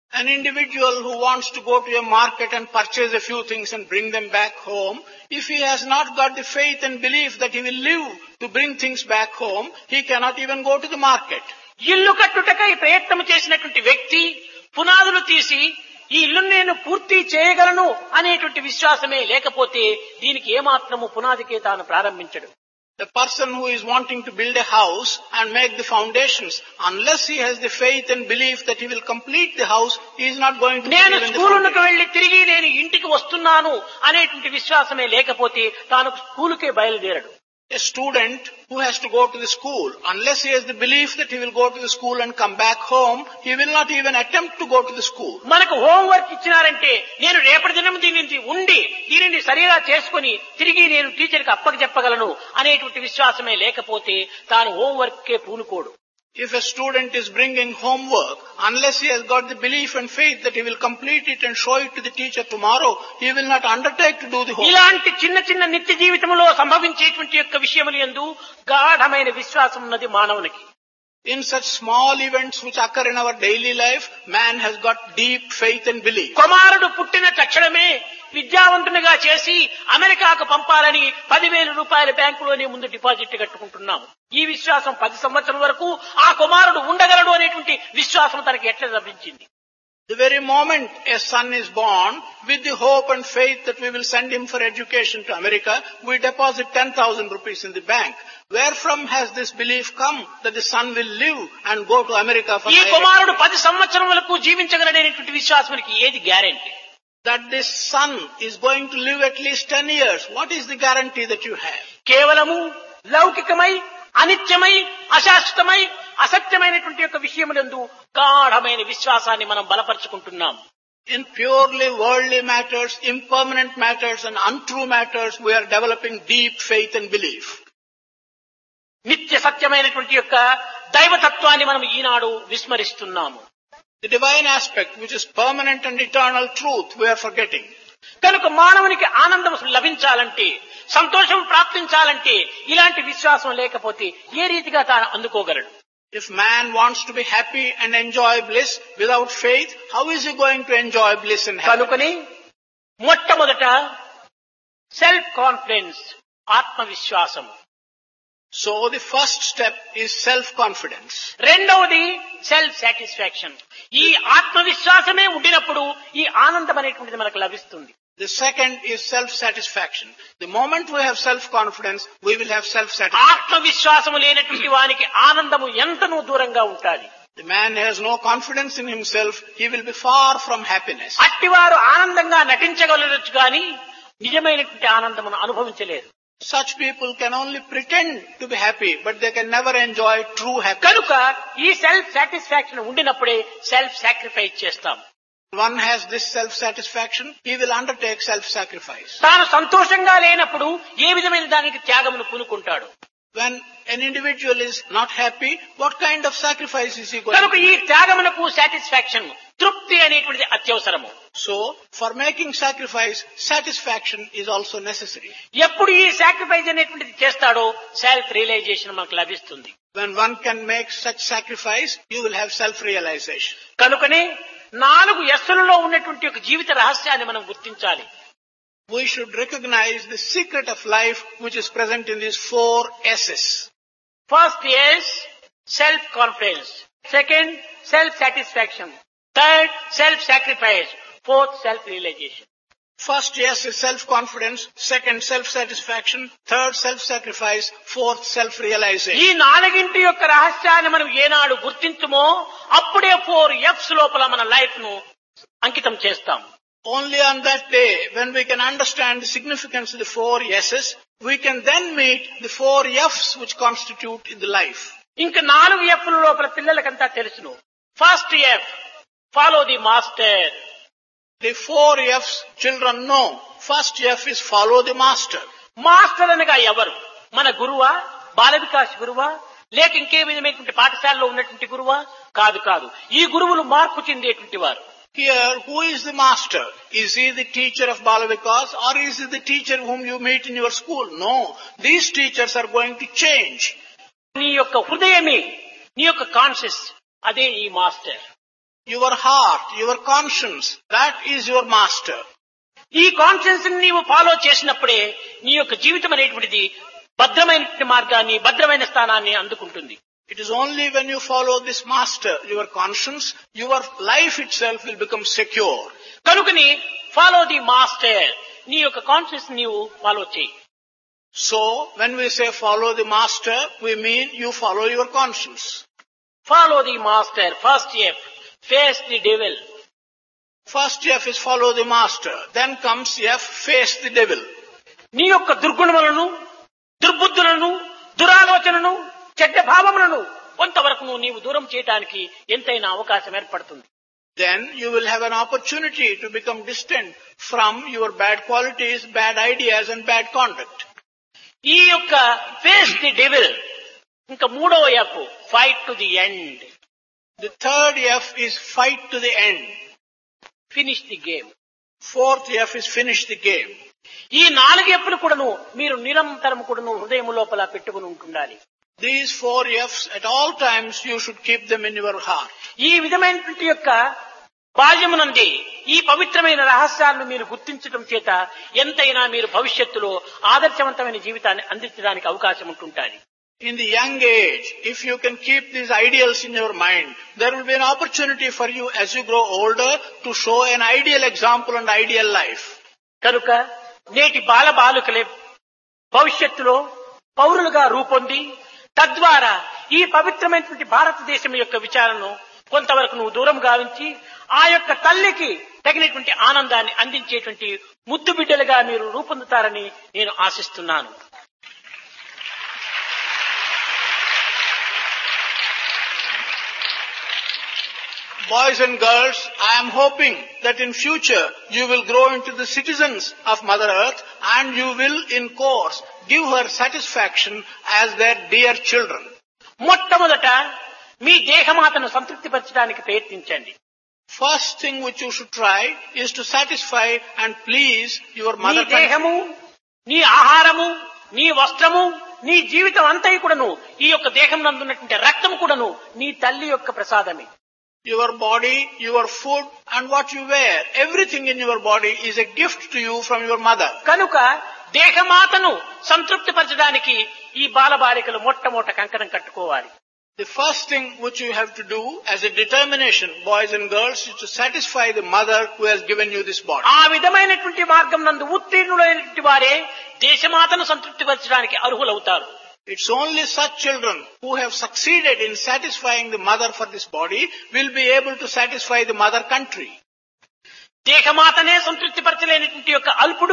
An individual who wants to go to a market and purchase a few things and bring them back home, if he has not got the faith and belief that he will live to bring things back home, he cannot even go to the market. ఇల్లు కట్టుటకై ప్రయత్నం చేసినటువంటి వ్యక్తి పునాదులు తీసి ఈ ఇల్లును నేను పూర్తి చేయగలను అనేటువంటి విశ్వాసమే లేకపోతే దీనికి ఏమాత్రము పునాదికే తాను ప్రారంభించడు. The person who is wanting to build a house and make the foundations, unless he has the faith and belief that he will complete the house, he is not going to నేను believe in the స్కూలుకు foundation. వెళ్లి తిరిగి నేను ఇంటికి వస్తున్నాను అనేటువంటి విశ్వాసమే లేకపోతే తాను స్కూలుకే బయలుదేరడు. A student who has to go to the school, unless he has the belief that he will go to the school and come back home, he will not even attempt to go to the school. మనకు homework ఇచ్చినారంటే నేను రేపటి దినం దీనిని ఉండి దీనిని సరిగా చేసుకుని తిరిగి నేను టీచర్కి అప్పకి చెప్పగలను అనేటువంటి విశ్వాసమే లేకపోతే తాను హోంవర్క్కే పూనుకోడు. If a student is bringing homework, unless he has got the belief and faith that he will complete it and show it to the teacher tomorrow, he will not undertake to do the homework. ఇలాంటి చిన్న చిన్న నిత్య జీవితంలో సంభవించేటువంటి యొక్క విషయములు యందు గాఢమైన విశ్వాసం ఉన్నది మానవునికి. In such small events which occur in our daily life, man has got deep faith and belief. కుమారుడు పుట్టిన తక్షణమే విద్యావంతునిగా చేసి అమెరికాకు పంపాలని పదివేల రూపాయల బ్యాంకులోనే ముందు డిపాజిట్ కట్టుకుంటున్నాము. ఈ విశ్వాసం పది సంవత్సరం వరకు ఆ కుమారుడు ఉండగలడు అనేటువంటి విశ్వాసం తనకి ఎట్లా లభించింది? The very moment a son is born, with the hope and faith that we will send him for education to America, we deposit ten thousand rupees in the bank. Where from has this belief come that the son will live and go to America for ఈ higher కుమారుడు పది సంవత్సరం వరకు జీవించగలడనేటువంటి విశ్వాసానికి ఏది guarantee? that this son is going to live at least ten years? What is the guarantee that you have? కేవలము లౌకికమై అనిత్యమై అశాశ్వతమై అసత్యమైనటువంటి యొక్క విషయములందు గాఢమైన విశ్వాసాన్ని మనం బలపరుచుకుంటున్నాం. In purely worldly matters, impermanent matters and untrue matters, we are developing deep faith and belief. నిత్య సత్యమైనటువంటి యొక్క దైవతత్వాన్ని మనం ఈనాడు విస్మరిస్తున్నాము. The divine aspect, which is permanent and eternal truth, we are forgetting. కనుక మానవునికి ఆనందం లభించాలంటే సంతోషం ప్రాప్తించాలంటే ఇలాంటి విశ్వాసం లేకపోతే ఏ రీతిగా తాను అందుకోగలడు? If man wants to be happy and enjoy bliss without faith, how is he going to enjoy bliss and happiness? కనుకని మొట్టమొదట సెల్ఫ్ కాన్ఫిడెన్స్, ఆత్మవిశ్వాసం. So the first step is self-confidence. రెండవది సెల్ఫ్ సాటిస్ఫాక్షన్. ఈ ఆత్మవిశ్వాసమే ఉండినప్పుడు ఈ ఆనందం అనేటువంటిది మనకు లభిస్తుంది. The second is self-satisfaction. The moment we have self-confidence, we will have self-satisfaction. ఆత్మవిశ్వాసము లేనటువంటి వానికి ఆనందము ఎంతనూ దూరంగా ఉంటాది. The man has no confidence in himself, he will be far from happiness. అట్టివారు ఆనందంగా నటించగలరొచ్చు కానీ నిజమైనటువంటి ఆనందమును అనుభవించలేరు. Such people can only pretend to be happy, but they can never enjoy true happiness. కనుక ఈ సెల్ఫ్ సాటిస్ఫాక్షన్ ఉండినప్పుడే సెల్ఫ్ సాక్రిఫైస్ చేస్తాం. One has this self-satisfaction, he will undertake self-sacrifice. తాను సంతోషంగా లేనప్పుడు ఏ విధమైన దానికి త్యాగమును పూనుకుంటాడు? When an individual is not happy, what kind of sacrifice is he going కనుక to ఈ make? త్యాగమునకు సాటిస్ఫాక్షన్, తృప్తి అనేటువంటిది అత్యవసరము. So, for making sacrifice, satisfaction is also necessary. ఎప్పుడు ఈ సాక్రిఫైస్ అనేటువంటిది చేస్తాడో సెల్ఫ్ రియలైజేషన్ మనకు లభిస్తుంది. When one can make such sacrifice, you will have self-realization. కనుకనే నాలుగు ఎస్సులలో ఉన్నటువంటి ఒక జీవిత రహస్యాన్ని మనం గుర్తించాలి. We should recognize the secret of life which is present in these four S's. First S self confidence, second self satisfaction, third self sacrifice, fourth self realisation. First S is self-confidence, second self-satisfaction, third self-sacrifice, fourth self-realization. ఈ నాలుగింటి యొక్క రహస్యాన్ని మనం ఏనాడు గుర్తించుమో అప్పుడే four ఎఫ్స్ లోపల మన life ను అంకితం చేస్తాం. Only on that day, when we can understand the significance of the four S's, we can then meet the four F's which constitute in the life. ఇంకా నాలుగు ఎఫ్ల లోపల పిల్లలకంతా తెలుసును. First F follow the master. The four F's children know. First F is follow the master. Master అనగా ఎవరు? మన గురువా, బాల వికాస్ గురువా, లేక ఇంకే విధమైనటువంటి పాఠశాలలో ఉన్నటువంటి గురువా? కాదు కాదు. ఈ గురువులు మార్పు చెందేటువంటి వారు. Here, who is the master? Is he the teacher of Bala Vikas or is he the teacher whom you meet in your school? No. These teachers are going to change. నీ యొక్క హృదయమే, నీ యొక్క కాన్షియస్, అదే ఈ master. your heart, your conscience, that is your master. ఈ conscience నీవు follow చేసినప్పుడే నీ యొక్క జీవితం అనేటువంటిది భద్రమైన మార్గాన్ని భద్రమైన స్థానాన్ని అందుకుంటుంది. It is only when you follow this master, your conscience, your life itself will become secure. కనుకని ఫాలో ది మాస్టర్, నీ యొక్క కాన్షియన్స్ నీవు ఫాలో చేయి. So, when we say follow the master, we mean you follow your conscience. Follow the master, first F, face the devil. First F is follow the master. Then comes F, face the devil. నీ యొక్క దుర్గుణములను, దుర్బుద్ధులను, దురాలోచనను, చెడ్డ భావములను కొంతవరకు నీవు దూరం చేయడానికి ఎంతైనా అవకాశం ఏర్పడుతుంది. Then you will have an opportunity to become distant from your bad qualities, bad ideas and bad conduct. ఈ యొక్క ఫేస్ ది డెవిల్, ఇంకా మూడవ F, fight to the end. The third F is fight to the end. Finish the game. Fourth F is finish the game. ఈ నాలుగు ఎప్పులు కూడాను మీరు నిరంతరం కూడాను హృదయం లోపల పెట్టుకుని ఉంటుండాలి. These four F's at all times you should keep them in your heart. ఈ విధమైనటువంటి యొక్క బాల్యమునంది ఈ పవిత్రమైన రహస్యాలను మీరు గుర్తించడం చేత ఎంతైనా మీరు భవిష్యత్తులో ఆదర్శవంతమైన జీవితాన్ని అందించడానికి అవకాశం ఉంటుంటుంది. In the young age, if you can keep these ideals in your mind, there will be an opportunity for you as you grow older to show an ideal example and ideal life. కనుక నేటి బాల బాలికలే భవిష్యత్తులో పౌరులుగా రూపొంది తద్వారా ఈ పవిత్రమైనటువంటి భారతదేశం యొక్క విచారణను కొంతవరకు నువ్వు దూరం గావించి ఆ యొక్క తల్లికి తగినటువంటి ఆనందాన్ని అందించేటువంటి ముద్దు బిడ్డలుగా మీరు రూపొందుతారని నేను ఆశిస్తున్నాను. Boys and girls, I am hoping that in future you will grow into the citizens of Mother Earth and you will in course give her satisfaction as their dear children. మొట్టమొదట మీ దేహమాతను సంతృప్తిపరచడానికి ప్రయత్నించండి. First thing which you should try is to satisfy and please your నీ mother. దేహము, నీ ఆహారము, నీ వస్త్రము, నీ జీవితం అంతా కూడాను ఈ యొక్క దేహం నందున్నటువంటి రక్తం కూడాను నీ తల్లి యొక్క ప్రసాదమే. Your body, your food and what you wear, everything in your body is a gift to you from your mother. కనుక దేహమాతను సంతృప్తిపరచడానికి ఈ బాలబాలికలు మొట్టమొదట కంకణం కట్టుకోవాలి. The first thing which you have to do as a determination, boys and girls, is to satisfy the mother who has given you this body. ఆ విధమైనటువంటి మార్గం నందు ఉత్తీర్ణులైనటువంటి వారే దేశమాతను సంతృప్తిపరచడానికి అర్హులవుతారు. It's only such children who have succeeded in satisfying the mother for this body will be able to satisfy the mother country. దేశమాతనే సంతృప్తిపరచలేనటువంటి యొక్క అల్పుడు,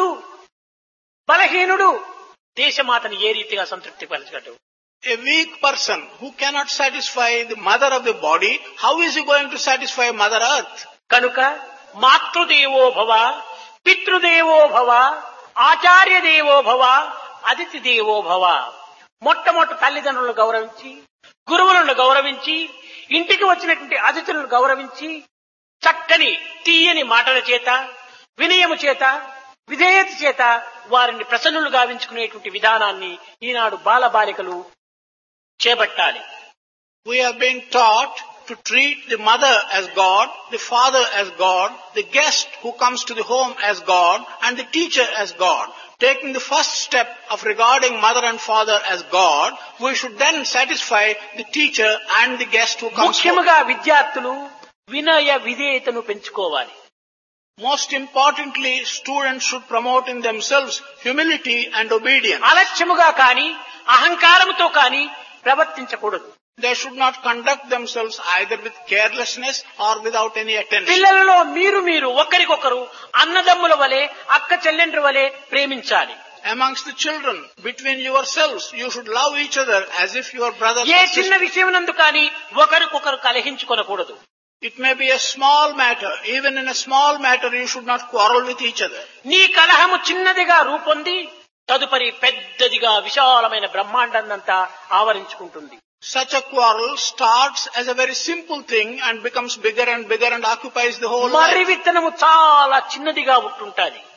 బలహీనుడు దేశమాతను ఏ రీతిగా సంతృప్తిపరచగలడు? A weak person who cannot satisfy the mother of the body, how is he going to satisfy Mother Earth? కనుక మాతృదేవో భవ, పితృదేవో భవ, ఆచార్య దేవో భవ, అతిథి దేవో భవ. మొట్టమొదటి తల్లిదండ్రులను గౌరవించి, గురువులను గౌరవించి, ఇంటికి వచ్చినటువంటి అతిథులను గౌరవించి, చక్కని తీయని మాటల చేత, వినయము చేత, విధేయత చేత వారిని ప్రసన్నులు గావించుకునేటువంటి విధానాన్ని ఈనాడు బాలబాలికలు చేపట్టాలి. We have been taught to treat the mother as God, the father as God, the guest who comes to the home as God, and the teacher as God. Taking the first step of regarding mother and father as God, we should then satisfy the teacher and the guest who comes home. ముఖ్యముగా విద్యార్థులు వినయ విధేయతను పెంచుకోవాలి. Most importantly, students should promote in themselves humility and obedience. అలక్ష్యముగా కాని అహంకారముతో కాని ప్రవర్తించకూడదు. They should not conduct themselves either with carelessness or without any attention. పిల్లలలో మీరు మీరు ఒకరికొకరు అన్నదమ్ముల వలె అక్క చెల్లెండ్రి వలె ప్రేమించాలి. Amongst the children, between yourselves, you should love each other as if you are brothers A and చిన్న sisters. విషయం నందు కాని ఒకరికొకరు కలహించుకొనకూడదు. It may be a small matter. Even in a small matter, you should not quarrel with each other. నీ కలహము చిన్నదిగా రూపొంది తదుపరి పెద్దదిగా విశాలమైన బ్రహ్మాండాన్నంతా ఆవరించుకుంటుంది. Such a quarrel starts as a very simple thing and becomes bigger and bigger and occupies the whole Marri life. విత్తనము చాలా చిన్నదిగా ఉంటుంటాది.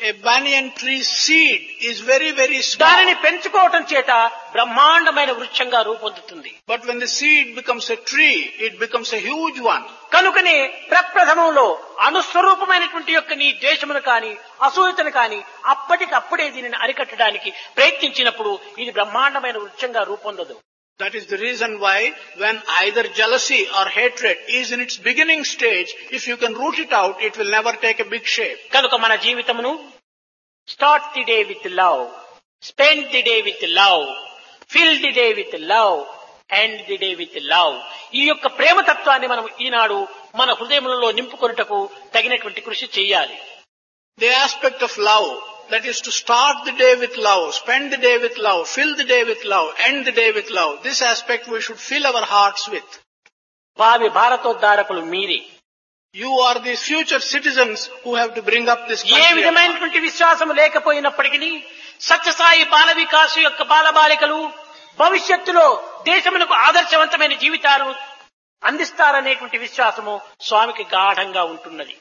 A banyan tree seed is very, very దానిని small. పెంచుకోవటం చేత బ్రహ్మాండమైన వృక్షంగా రూపొందుతుంది. But when the seed becomes a tree, it becomes a huge one. కనుకనే ప్రప్రథమంలో అనుస్వరూపమైనటువంటి యొక్క నీ ద్వేషమును కాని అసూయతను కాని అప్పటికప్పుడే దీనిని అరికట్టడానికి ప్రయత్నించినప్పుడు ఇది బ్రహ్మాండమైన వృక్షంగా రూపొందదు. That is the reason why when either jealousy or hatred is in its beginning stage, if you can root it out, it will never take a big shape. కనుక మన జీవితమును start the day with love, spend the day with love, fill the day with love, end the day with love. ఈ యొక్క ప్రేమతత్వాన్ని మనం ఈనాడు మన హృదయములలో నింపుకొనుటకు తగినటువంటి కృషి చేయాలి. The aspect of love, that is to start the day with love, spend the day with love, fill the day with love, end the day with love. This aspect we should fill our hearts with. భావి భారతోద్ధారకులు మీరే. You are the future citizens who have to bring up this A country. విధమైనటువంటి విశ్వాసం లేకపోయినప్పటికీ సత్యసాయి బాల వికాసు యొక్క బాలబాలికలు భవిష్యత్తులో దేశమునకు ఆదర్శవంతమైన జీవితాలను అందిస్తారనేటువంటి విశ్వాసము స్వామికి గాఢంగా ఉంటున్నది.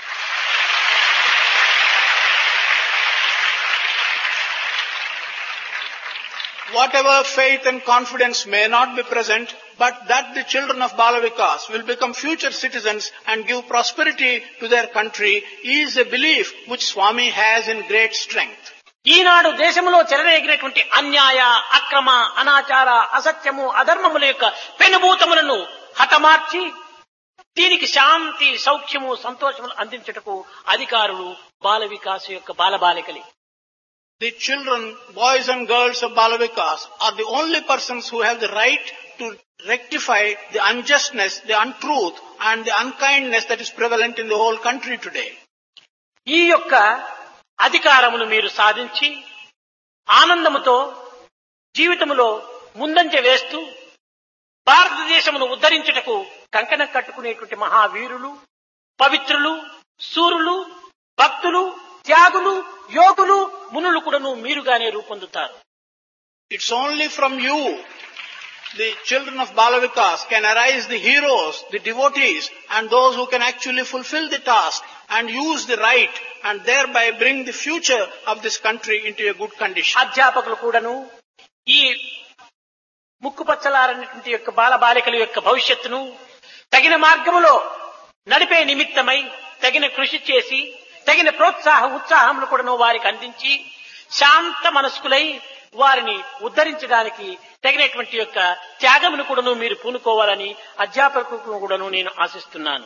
Whatever faith and confidence may not be present, but that the children of Bala Vikas will become future citizens and give prosperity to their country is a belief which Swami has in great strength. ఈనాడు దేశంలో చెలరేగినటువంటి అన్యాయ, అక్రమ, అనాచార, అసత్యము, అధర్మముల యొక్క పెనుభూతములను హతమార్చి దీనికి శాంతి, సౌఖ్యము, సంతోషములు అందించుటకు అధికారులు బాల వికాస్ యొక్క బాలబాలికలే. The children, boys and girls of Bala Vikas are the only persons who have the right to rectify the unjustness, the untruth and the unkindness that is prevalent in the whole country today. ఈ యొక్క అధికారమును మీరు సాధించి ఆనందముతో జీవితములో ముందంజ వేస్తూ భారతదేశమును ఉద్ధరించుటకు కంకణం కట్టుకునేటువంటి మహావీరులు, పవిత్రులు, సూరులు, భక్తులు, త్యాగులు, యోగులు, మునులు కూడాను మీరుగానే రూపొందుతారు. It's only from you, the children of Bala Vikas, can arise the heroes, the devotees and those who can actually fulfill the task and use the right and thereby bring the future of this country into a good condition. అధ్యాపకులు కూడాను ఈ ముక్కుపచ్చలారనేటువంటి యొక్క బాలబాలికల యొక్క భవిష్యత్తును తగిన మార్గములో నడిపే నిమిత్తమై తగిన కృషి చేసి తగిన ప్రోత్సాహ ఉత్సాహములు కూడాను వారికి అందించి శాంత మనస్కులై వారిని ఉద్ధరించడానికి తగినటువంటి యొక్క త్యాగమును కూడాను మీరు పూనుకోవాలని అధ్యాపకులకు కూడాను నేను ఆశిస్తున్నాను.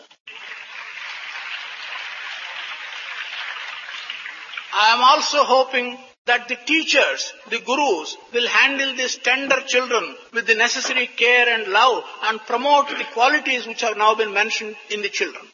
I am also hoping that the teachers, the gurus, will handle these tender children with the necessary care and love and promote the qualities which have now been mentioned in the children.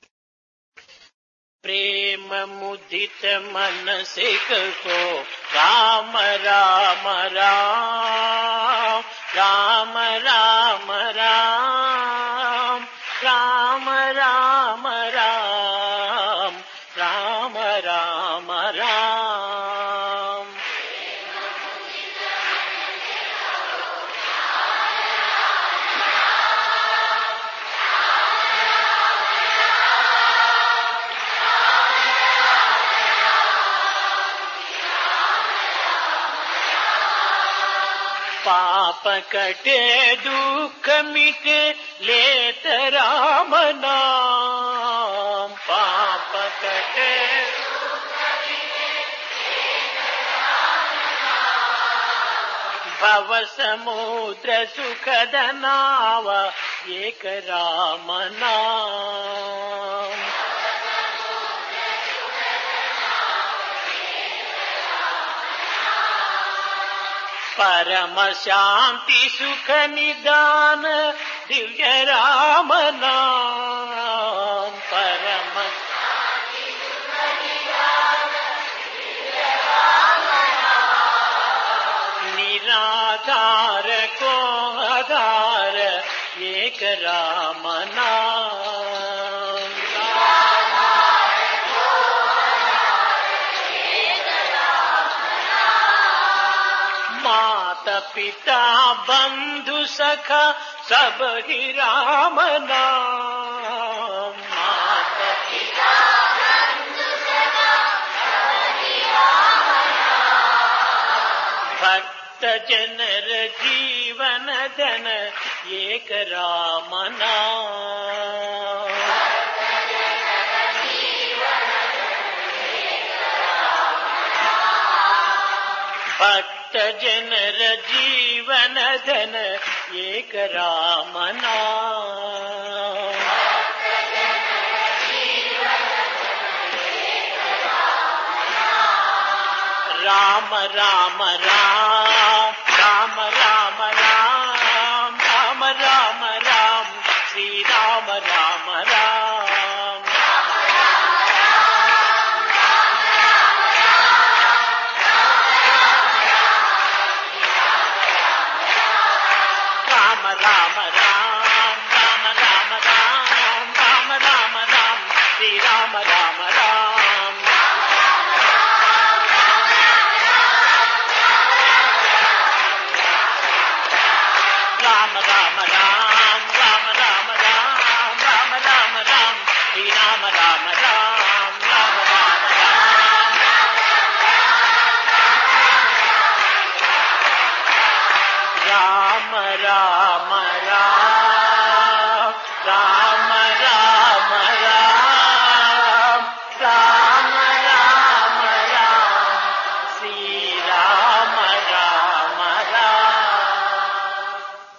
प्रेम मुदित मन से को राम राम राम राम राम राम राम राम राम राम राम राम. पाप कटे दुख मिटे लेत राम नाम. पाप कटे भव समुद्र सुखद नाव एक राम नाम. परम शांति सुख निदान दिव्य राम नाम. परम निराधार को आधार एक राम नाम. माता पिता बंधु सखा सब ही राम नाम. माता पिता बंधु सखा सब ही భక్త జనర జీవన ధన ఏక రామనా భక్త జనర జీవన ధన ఏక Ramana Rama Rama Rama Rama Rama Rama Rama Rama Rama Srirama Rama Rama Rama Rama Rama Rama Rama Rama Rama Rama Rama Srirama Rama Rama Rama Rama Rama Rama Rama Rama Rama Rama Rama Srirama Rama Rama Rama Rama Rama Rama Rama Rama Rama Rama Rama Rama Rama Srirama Rama Rama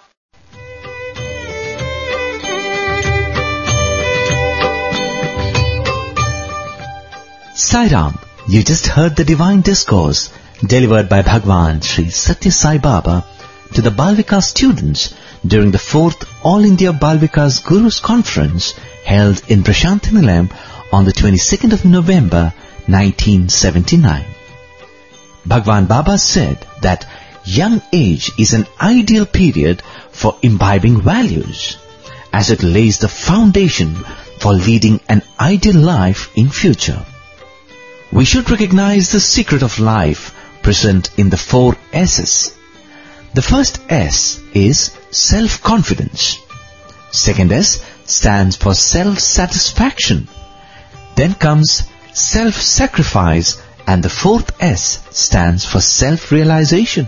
Sai Ram, you just heard the divine discourse delivered by Bhagwan Sri Satya Sai Baba to the Bal Vikas students during the fourth All India Bal Vikas Gurus Conference held in Prashantinilayam on the twenty-second of November nineteen seventy-nine. Bhagwan Baba said that young age is an ideal period for imbibing values, as it lays the foundation for leading an ideal life in future. We should recognize the secret of life present in the four S's. The first S is self-confidence. Second S stands for self-satisfaction. Then comes self-sacrifice, and the fourth S stands for self-realization.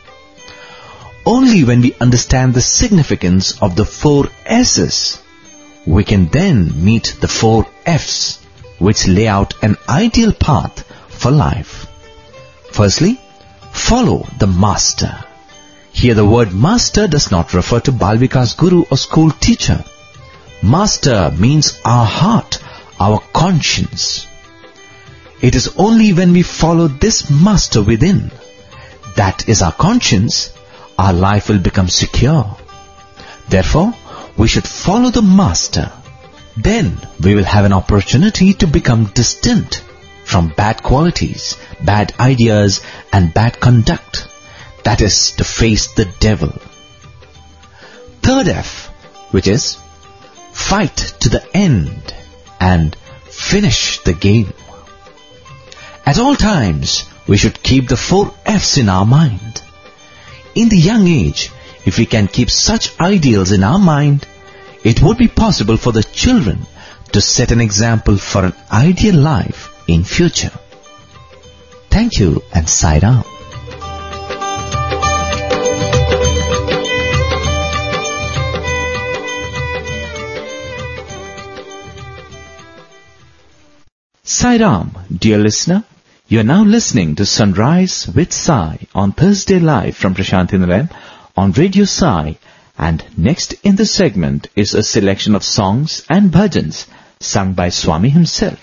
Only when we understand the significance of the four S's, we can then meet the four F's, which lay out an ideal path for life. Firstly, follow the master. Here the word master does not refer to Bal Vikas Guru or school teacher. Master means our heart, our conscience. It is only when we follow this master within, that is our conscience, our life will become secure. Therefore, we should follow the master. Then we will have an opportunity to become distant from bad qualities, bad ideas and bad conduct. That is to face the devil. Third F, which is fight to the end and finish the game. At all times, we should keep the four F's in our mind. In the young age, if we can keep such ideals in our mind, it would be possible for the children to set an example for an ideal life in future. Thank you and Sai Ram. Sai Ram, dear listener, you are now listening to Sunrise with Sai on Thursday live from Prashantinilayam on Radio Sai. And next in the segment is a selection of songs and bhajans sung by Swami himself.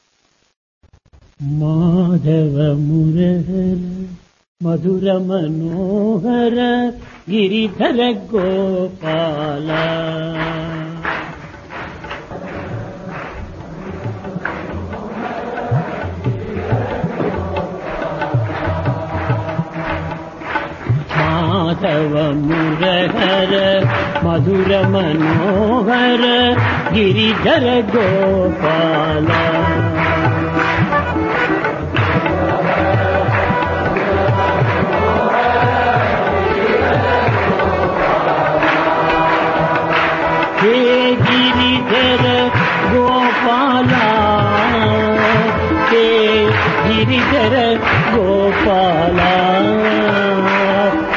Madhava Murahara Madhura Manohara Giridhara Gopala Madhava Murahara Madhura Manohara Giridhara Gopala He Giridhara Gopala He Giridhara Gopala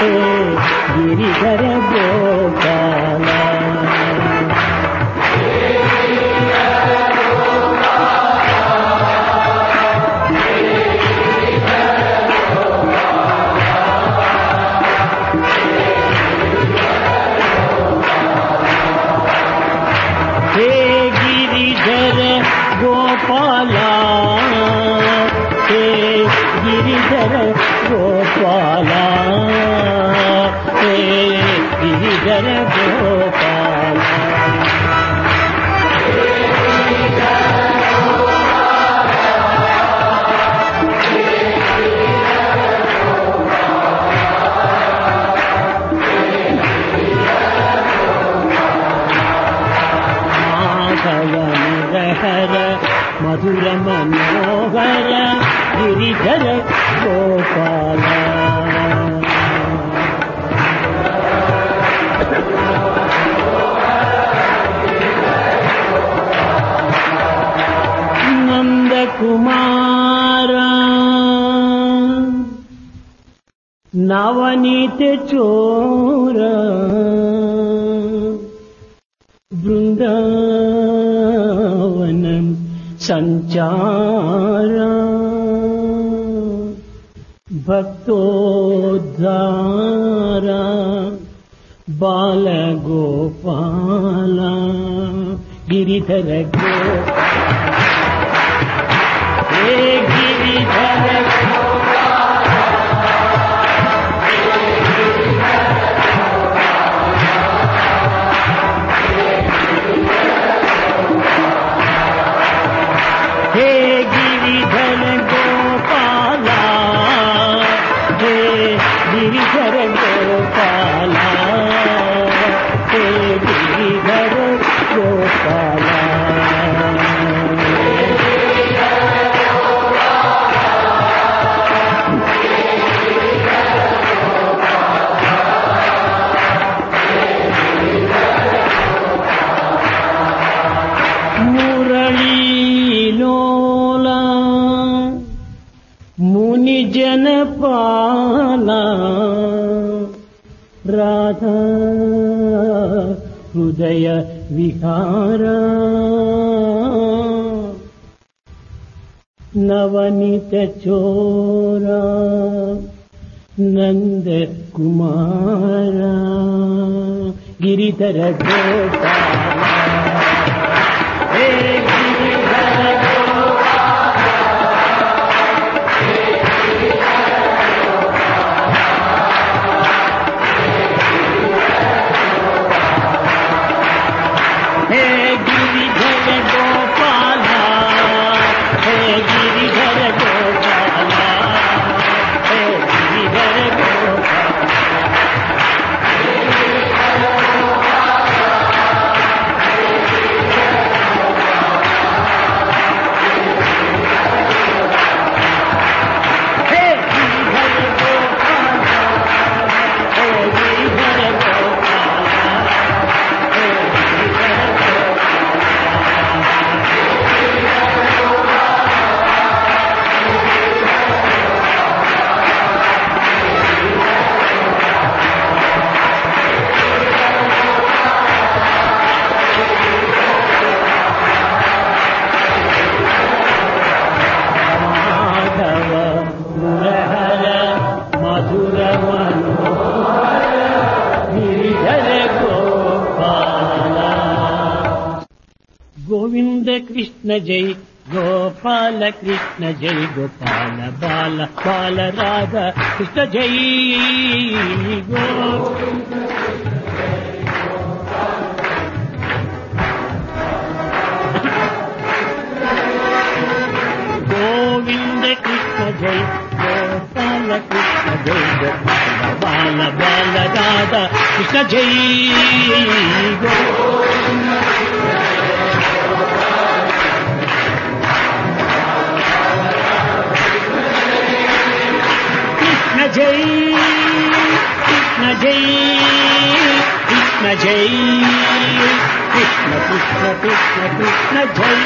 हे गिरिधर गोपाला हे गिरिधर गोपाला हे गिरिधर गोपाला हर मधुर मनोहर गिरिधर गोपाला नंद कुमार नवनीत चोर वृंदावनम संचारा भक्तोद्धारा बाल गोपाला गिरिधर गोपाला हे गिरिधर हे गिरिधर गोपाला हे गिरिधर गोपाला हे गिरिधर गोपाला जनपाला राधा हृदय विहारा नवनीत चोरा नंद कुमारा गिरिधर गोपाला हे गिरिधर कृष्ण जय गोपाल कृष्ण जय गोपाल बाल बाल राधा कृष्ण जय गोविंद कृष्ण जय गोपाल कृष्ण जय गोपाल बाल बाल राधा कृष्ण जय गोविंद जय कृष्ण जय कृष्ण जय कृष्ण कृष्ण कृष्ण कृष्ण जय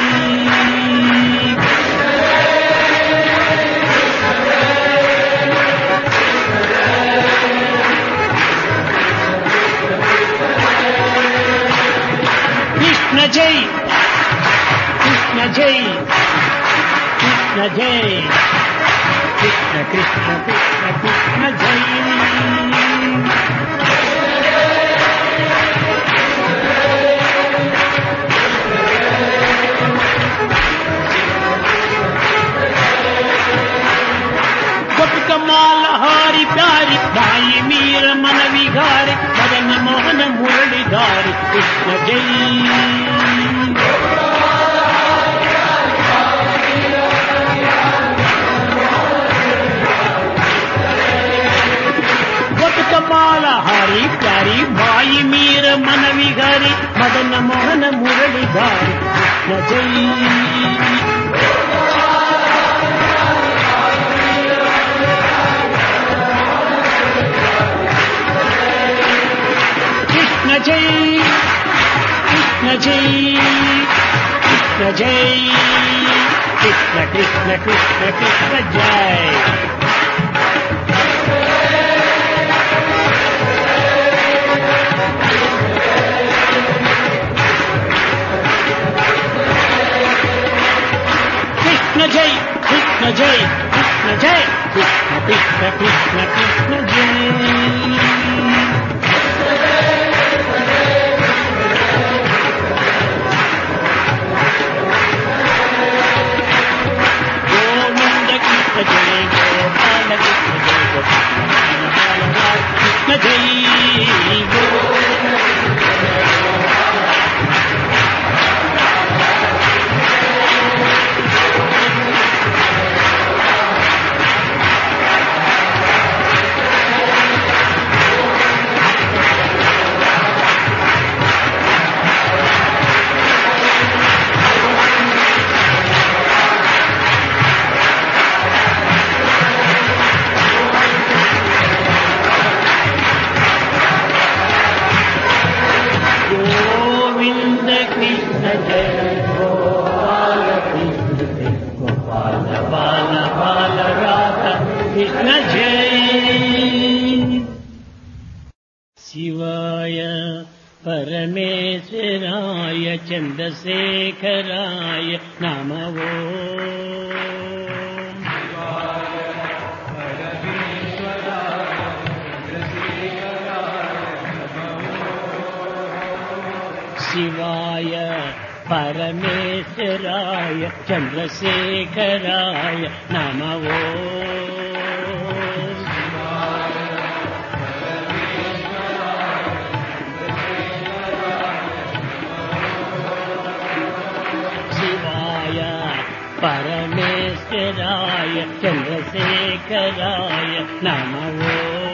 कृष्ण जय कृष्ण जय कृष्ण जय कृष्ण कृष्ण कृष्ण कृष्ण जय కృష్ణ జై. బతుకమాల హరి ప్యారి బాయి మీర మన విహారి మదన మోహన మురళి గారి కృష్ణ జై. కృష్ణ జై కృష్ణ జై కృష్ణ జై కృష్ణ కృష్ణ కృష్ణ కృష్ణ జై. కృష్ణ జై కృష్ణ జై కృష్ణ జై కృష్ణ కృష్ణ కృష్ణ కృష్ణ జై. గోవింద కృష్ణ జై గోపాల కృష్ణ జై గోపాల కృష్ణ జై. గోవింద కృష్ణ జయ గోపాల కృష్ణ జయ గోపాల బాల బాల రాధ కృష్ణ జయ. శివాయ పరమేశ్వరాయ చంద్రశేఖరాయ నమో. శివాయ పరమేశ్వరాయ చంద్రశేఖరాయ నమో. శివాయ పరమేశ్వరాయ చంద్రశేఖరాయ నమో.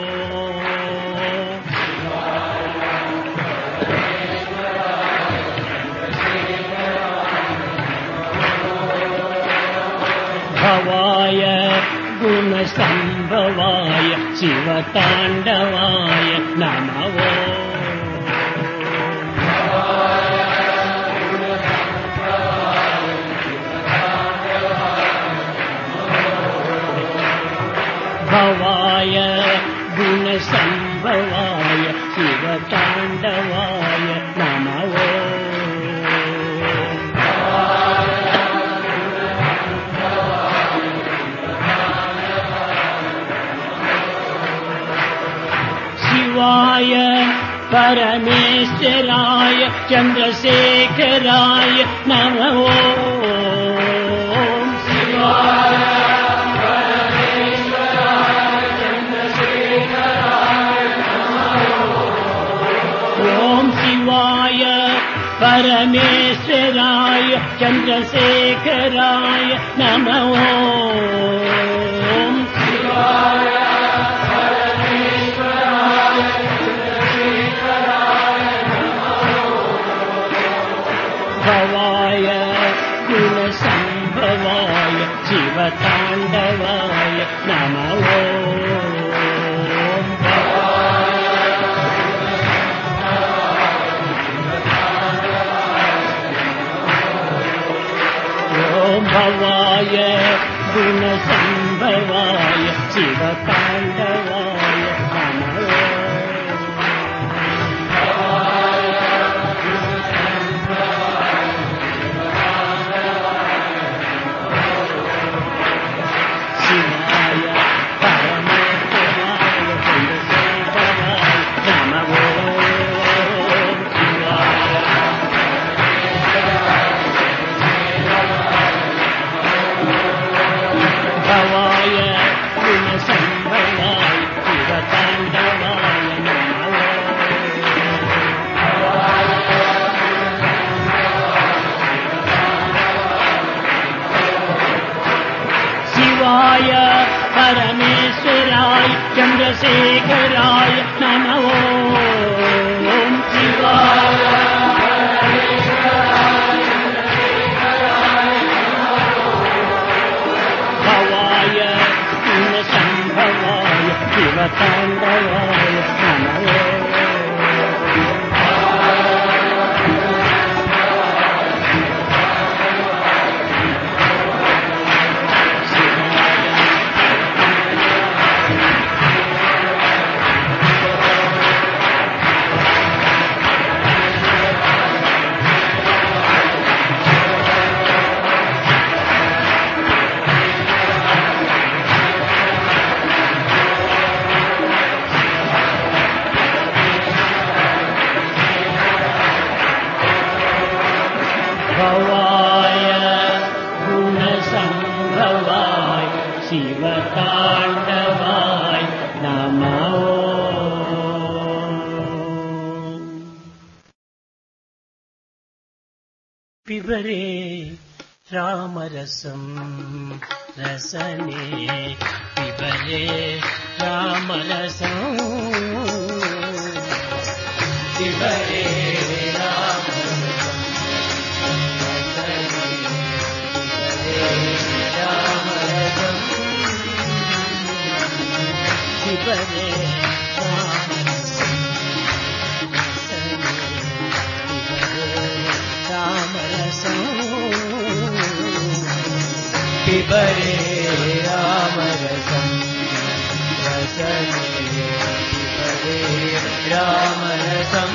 భవాయ గుణ సంభవాయ శివతాండవాయ నమో. భవాయ గుణ సంభవాయ శివతాండవాయ నమో. శివాయ పరమేశ్వరాయ చంద్రశేఖరాయ నమో. శివాయ పరమేశ్వరాయ చంద్రశేఖరాయ నమో. ఓం శివాయ పరమేశ్వరాయ చంద్రశేఖరాయ నమో. ఓం శివాయ భవాయ గుణ సంభవాయ శివతాండవాయ నమో. ఓం భవాయ గుణ సంభవాయ శివతాండవాయ నమో. భవాయ గుణ సంభవాయ పరమేశ్వరాయ చంద్రశేఖరాయ నమో ఓం శివాయ భవాయ సంభవాయ శివతాండవాయ నమో భవాయ గుణసంభవాయ శివతాండవాయ నమో పిబరే రామరసం రసనే పిబరే రామరసం పిబరే పిబరే రామరసం పిబరే రామరసం రసనే పిబరే రామరసం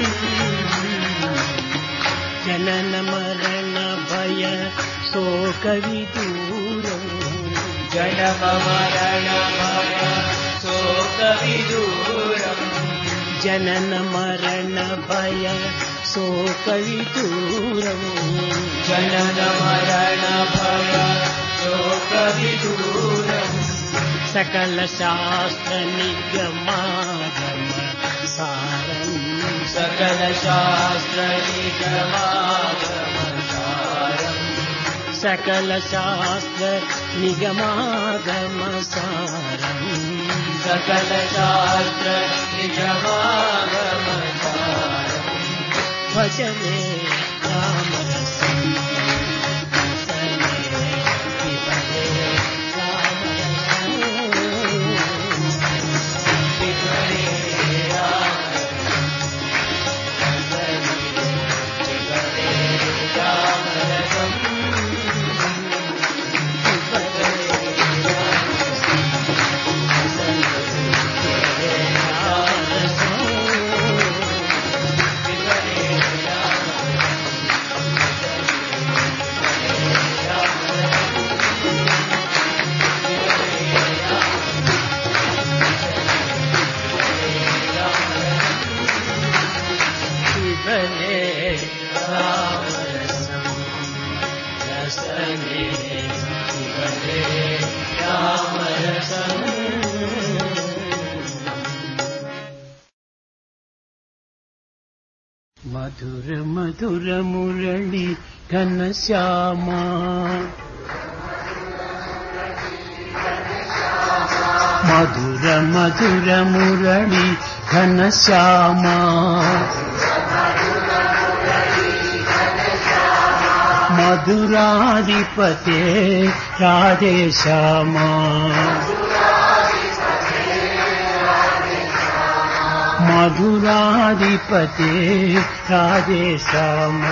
జనన మరణ భయ శోక విదూరం జనమ మరణ భయ శోక విదూరం జనన మరణ భయ శోక విదూరం జనన మరణ భయ శోక విదూరం సకల శాస్త్ర నిగమాగమ సారం సకల శాస్త్ర నిగమాగమ సారం సకల శాస్త్ర నిగమాగమ సారం సకల శాస్త్ర నిగమాగమ సారం భజనే రామరసం రసనే పిబరే రామరసం పిబరే రామరసం రసనే పిబరే రామరసం పిబరే రామరసం రసనే పిబరే రామరసం పిబరే రామరసం రసనే పిబరే రామరసం మధుర మధుర మురళి ఘనశ్యామా మధుర మధుర మురళి ఘనశ్యామా మధురాధిపతే రాధేశ్యామా మధురాధిపతే రాధేశ్యామా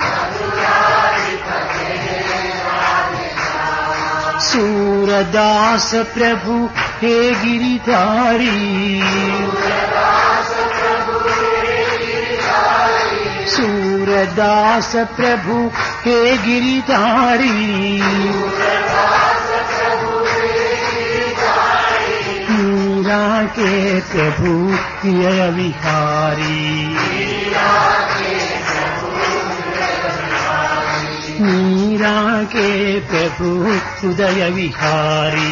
सूरदास प्रभु हे गिरिधारी सूरदास प्रभु हे गिरिधारी मीरा के प्रभु प्रिय विहारी मीरा के प्रभु हृदय विहारी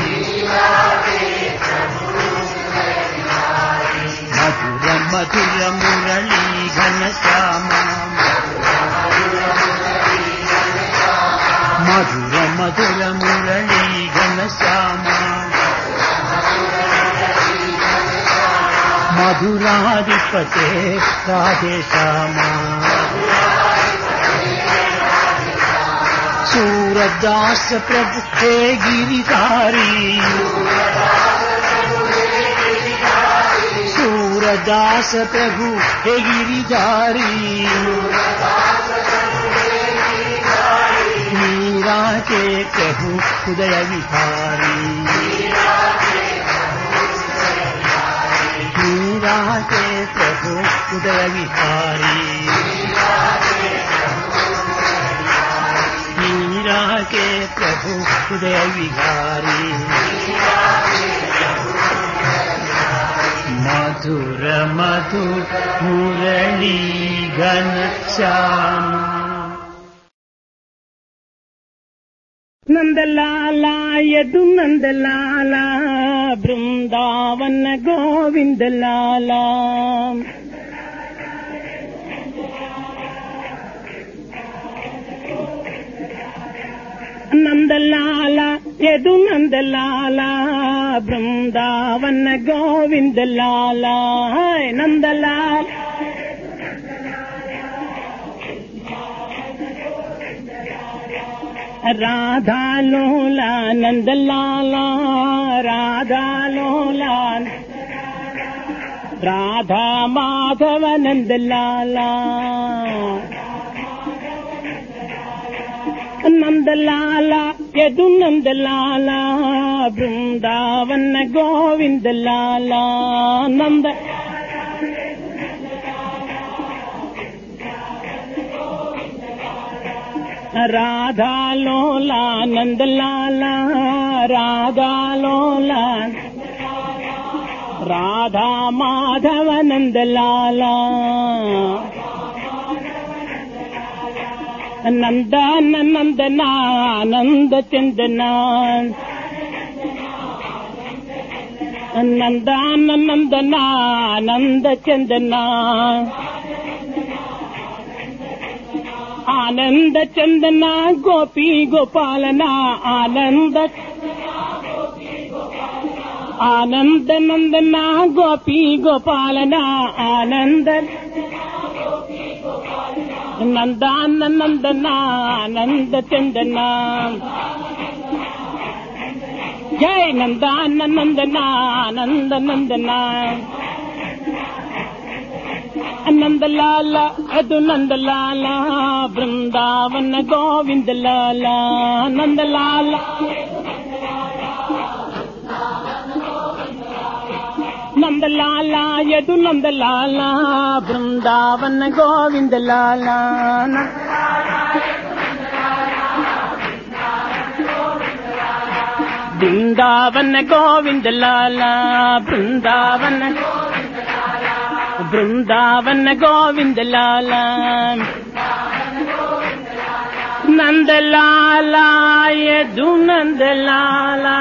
मधुर मधुर मुरली घनश्यामा मधुर मधुर मुरली घनश्यामा मधुराधिपते राधे श्यामा सूरदास प्रभु हे गिरिधारी सूरदास प्रभु हे गिरिधारी मीरा के प्रभु हृदय विहारी मीरा के प्रभु हृदय विहारी मीरा के प्रभु हृदय विहारी मधुर मधुर मुरली घन श्याम नंदलाला यदु नंदलाला वृंदावन गोविंद लाला नंदलाला यदु नंदलाला वृंदावन गोविंद लाला नंदलाल राधा लोला नंदलाला राधा लोला राधा माधव नंदलाला नंदलाला यदु नंदलाला वृंदावन गोविंद लाला नंद राधा लोला नंदलाला राधा लोला राधा माधव नंदलाला नंदन नंदना नंद चंदना नंदन नंदना नंद चंदना आनंद चंदना गोपी गोपालना आनंद आनंद नंदना गोपी गोपालना आनंद नंदन नंदना आनंद चंदना जय नंदन नंदना आनंद नंदना नंद लाला अदु नंद लाला वृंदावन गोविंद लाला नंद लाला नंद लाला यदु नंद लाला वृंदावन गोविंद लाला वृंदावन गोविंद लाला वृंदावन वृंदावन गोविंद लाला नंद लाला यदु नंद लाला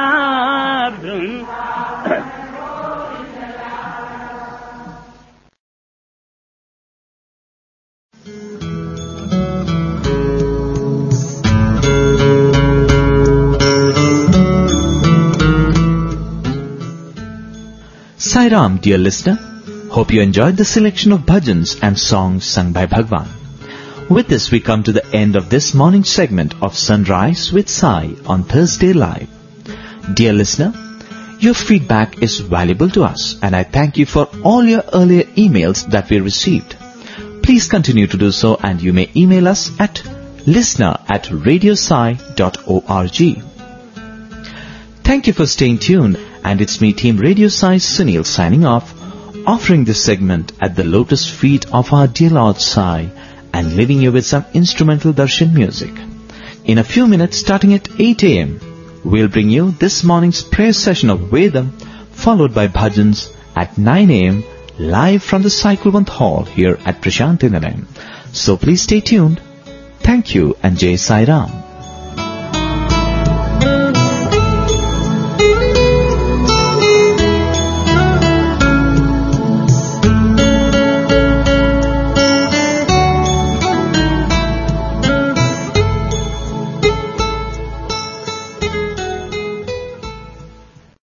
Sai Ram, dear listener. Hope you enjoyed the selection of bhajans and songs sung by Bhagwan. With this, we come to the end of this morning segment of Sunrise with Sai on Thursday Live. Dear listener, your feedback is valuable to us, and I thank you for all your earlier emails that we received. Please continue to do so, and you may email us at listener at radiosai dot org. Thank you for staying tuned, and it's me, Team Radio Sai Sunil, signing off, offering this segment at the lotus feet of our dear Lord Sai and leaving you with some instrumental darshan music. In a few minutes, starting at eight a.m., we'll bring you this morning's prayer session of Vedam, followed by bhajans at nine a.m. live from the Cyclevant Hall here at Prashanti Nilayam. So please stay tuned. Thank you and Jai Sai Ram.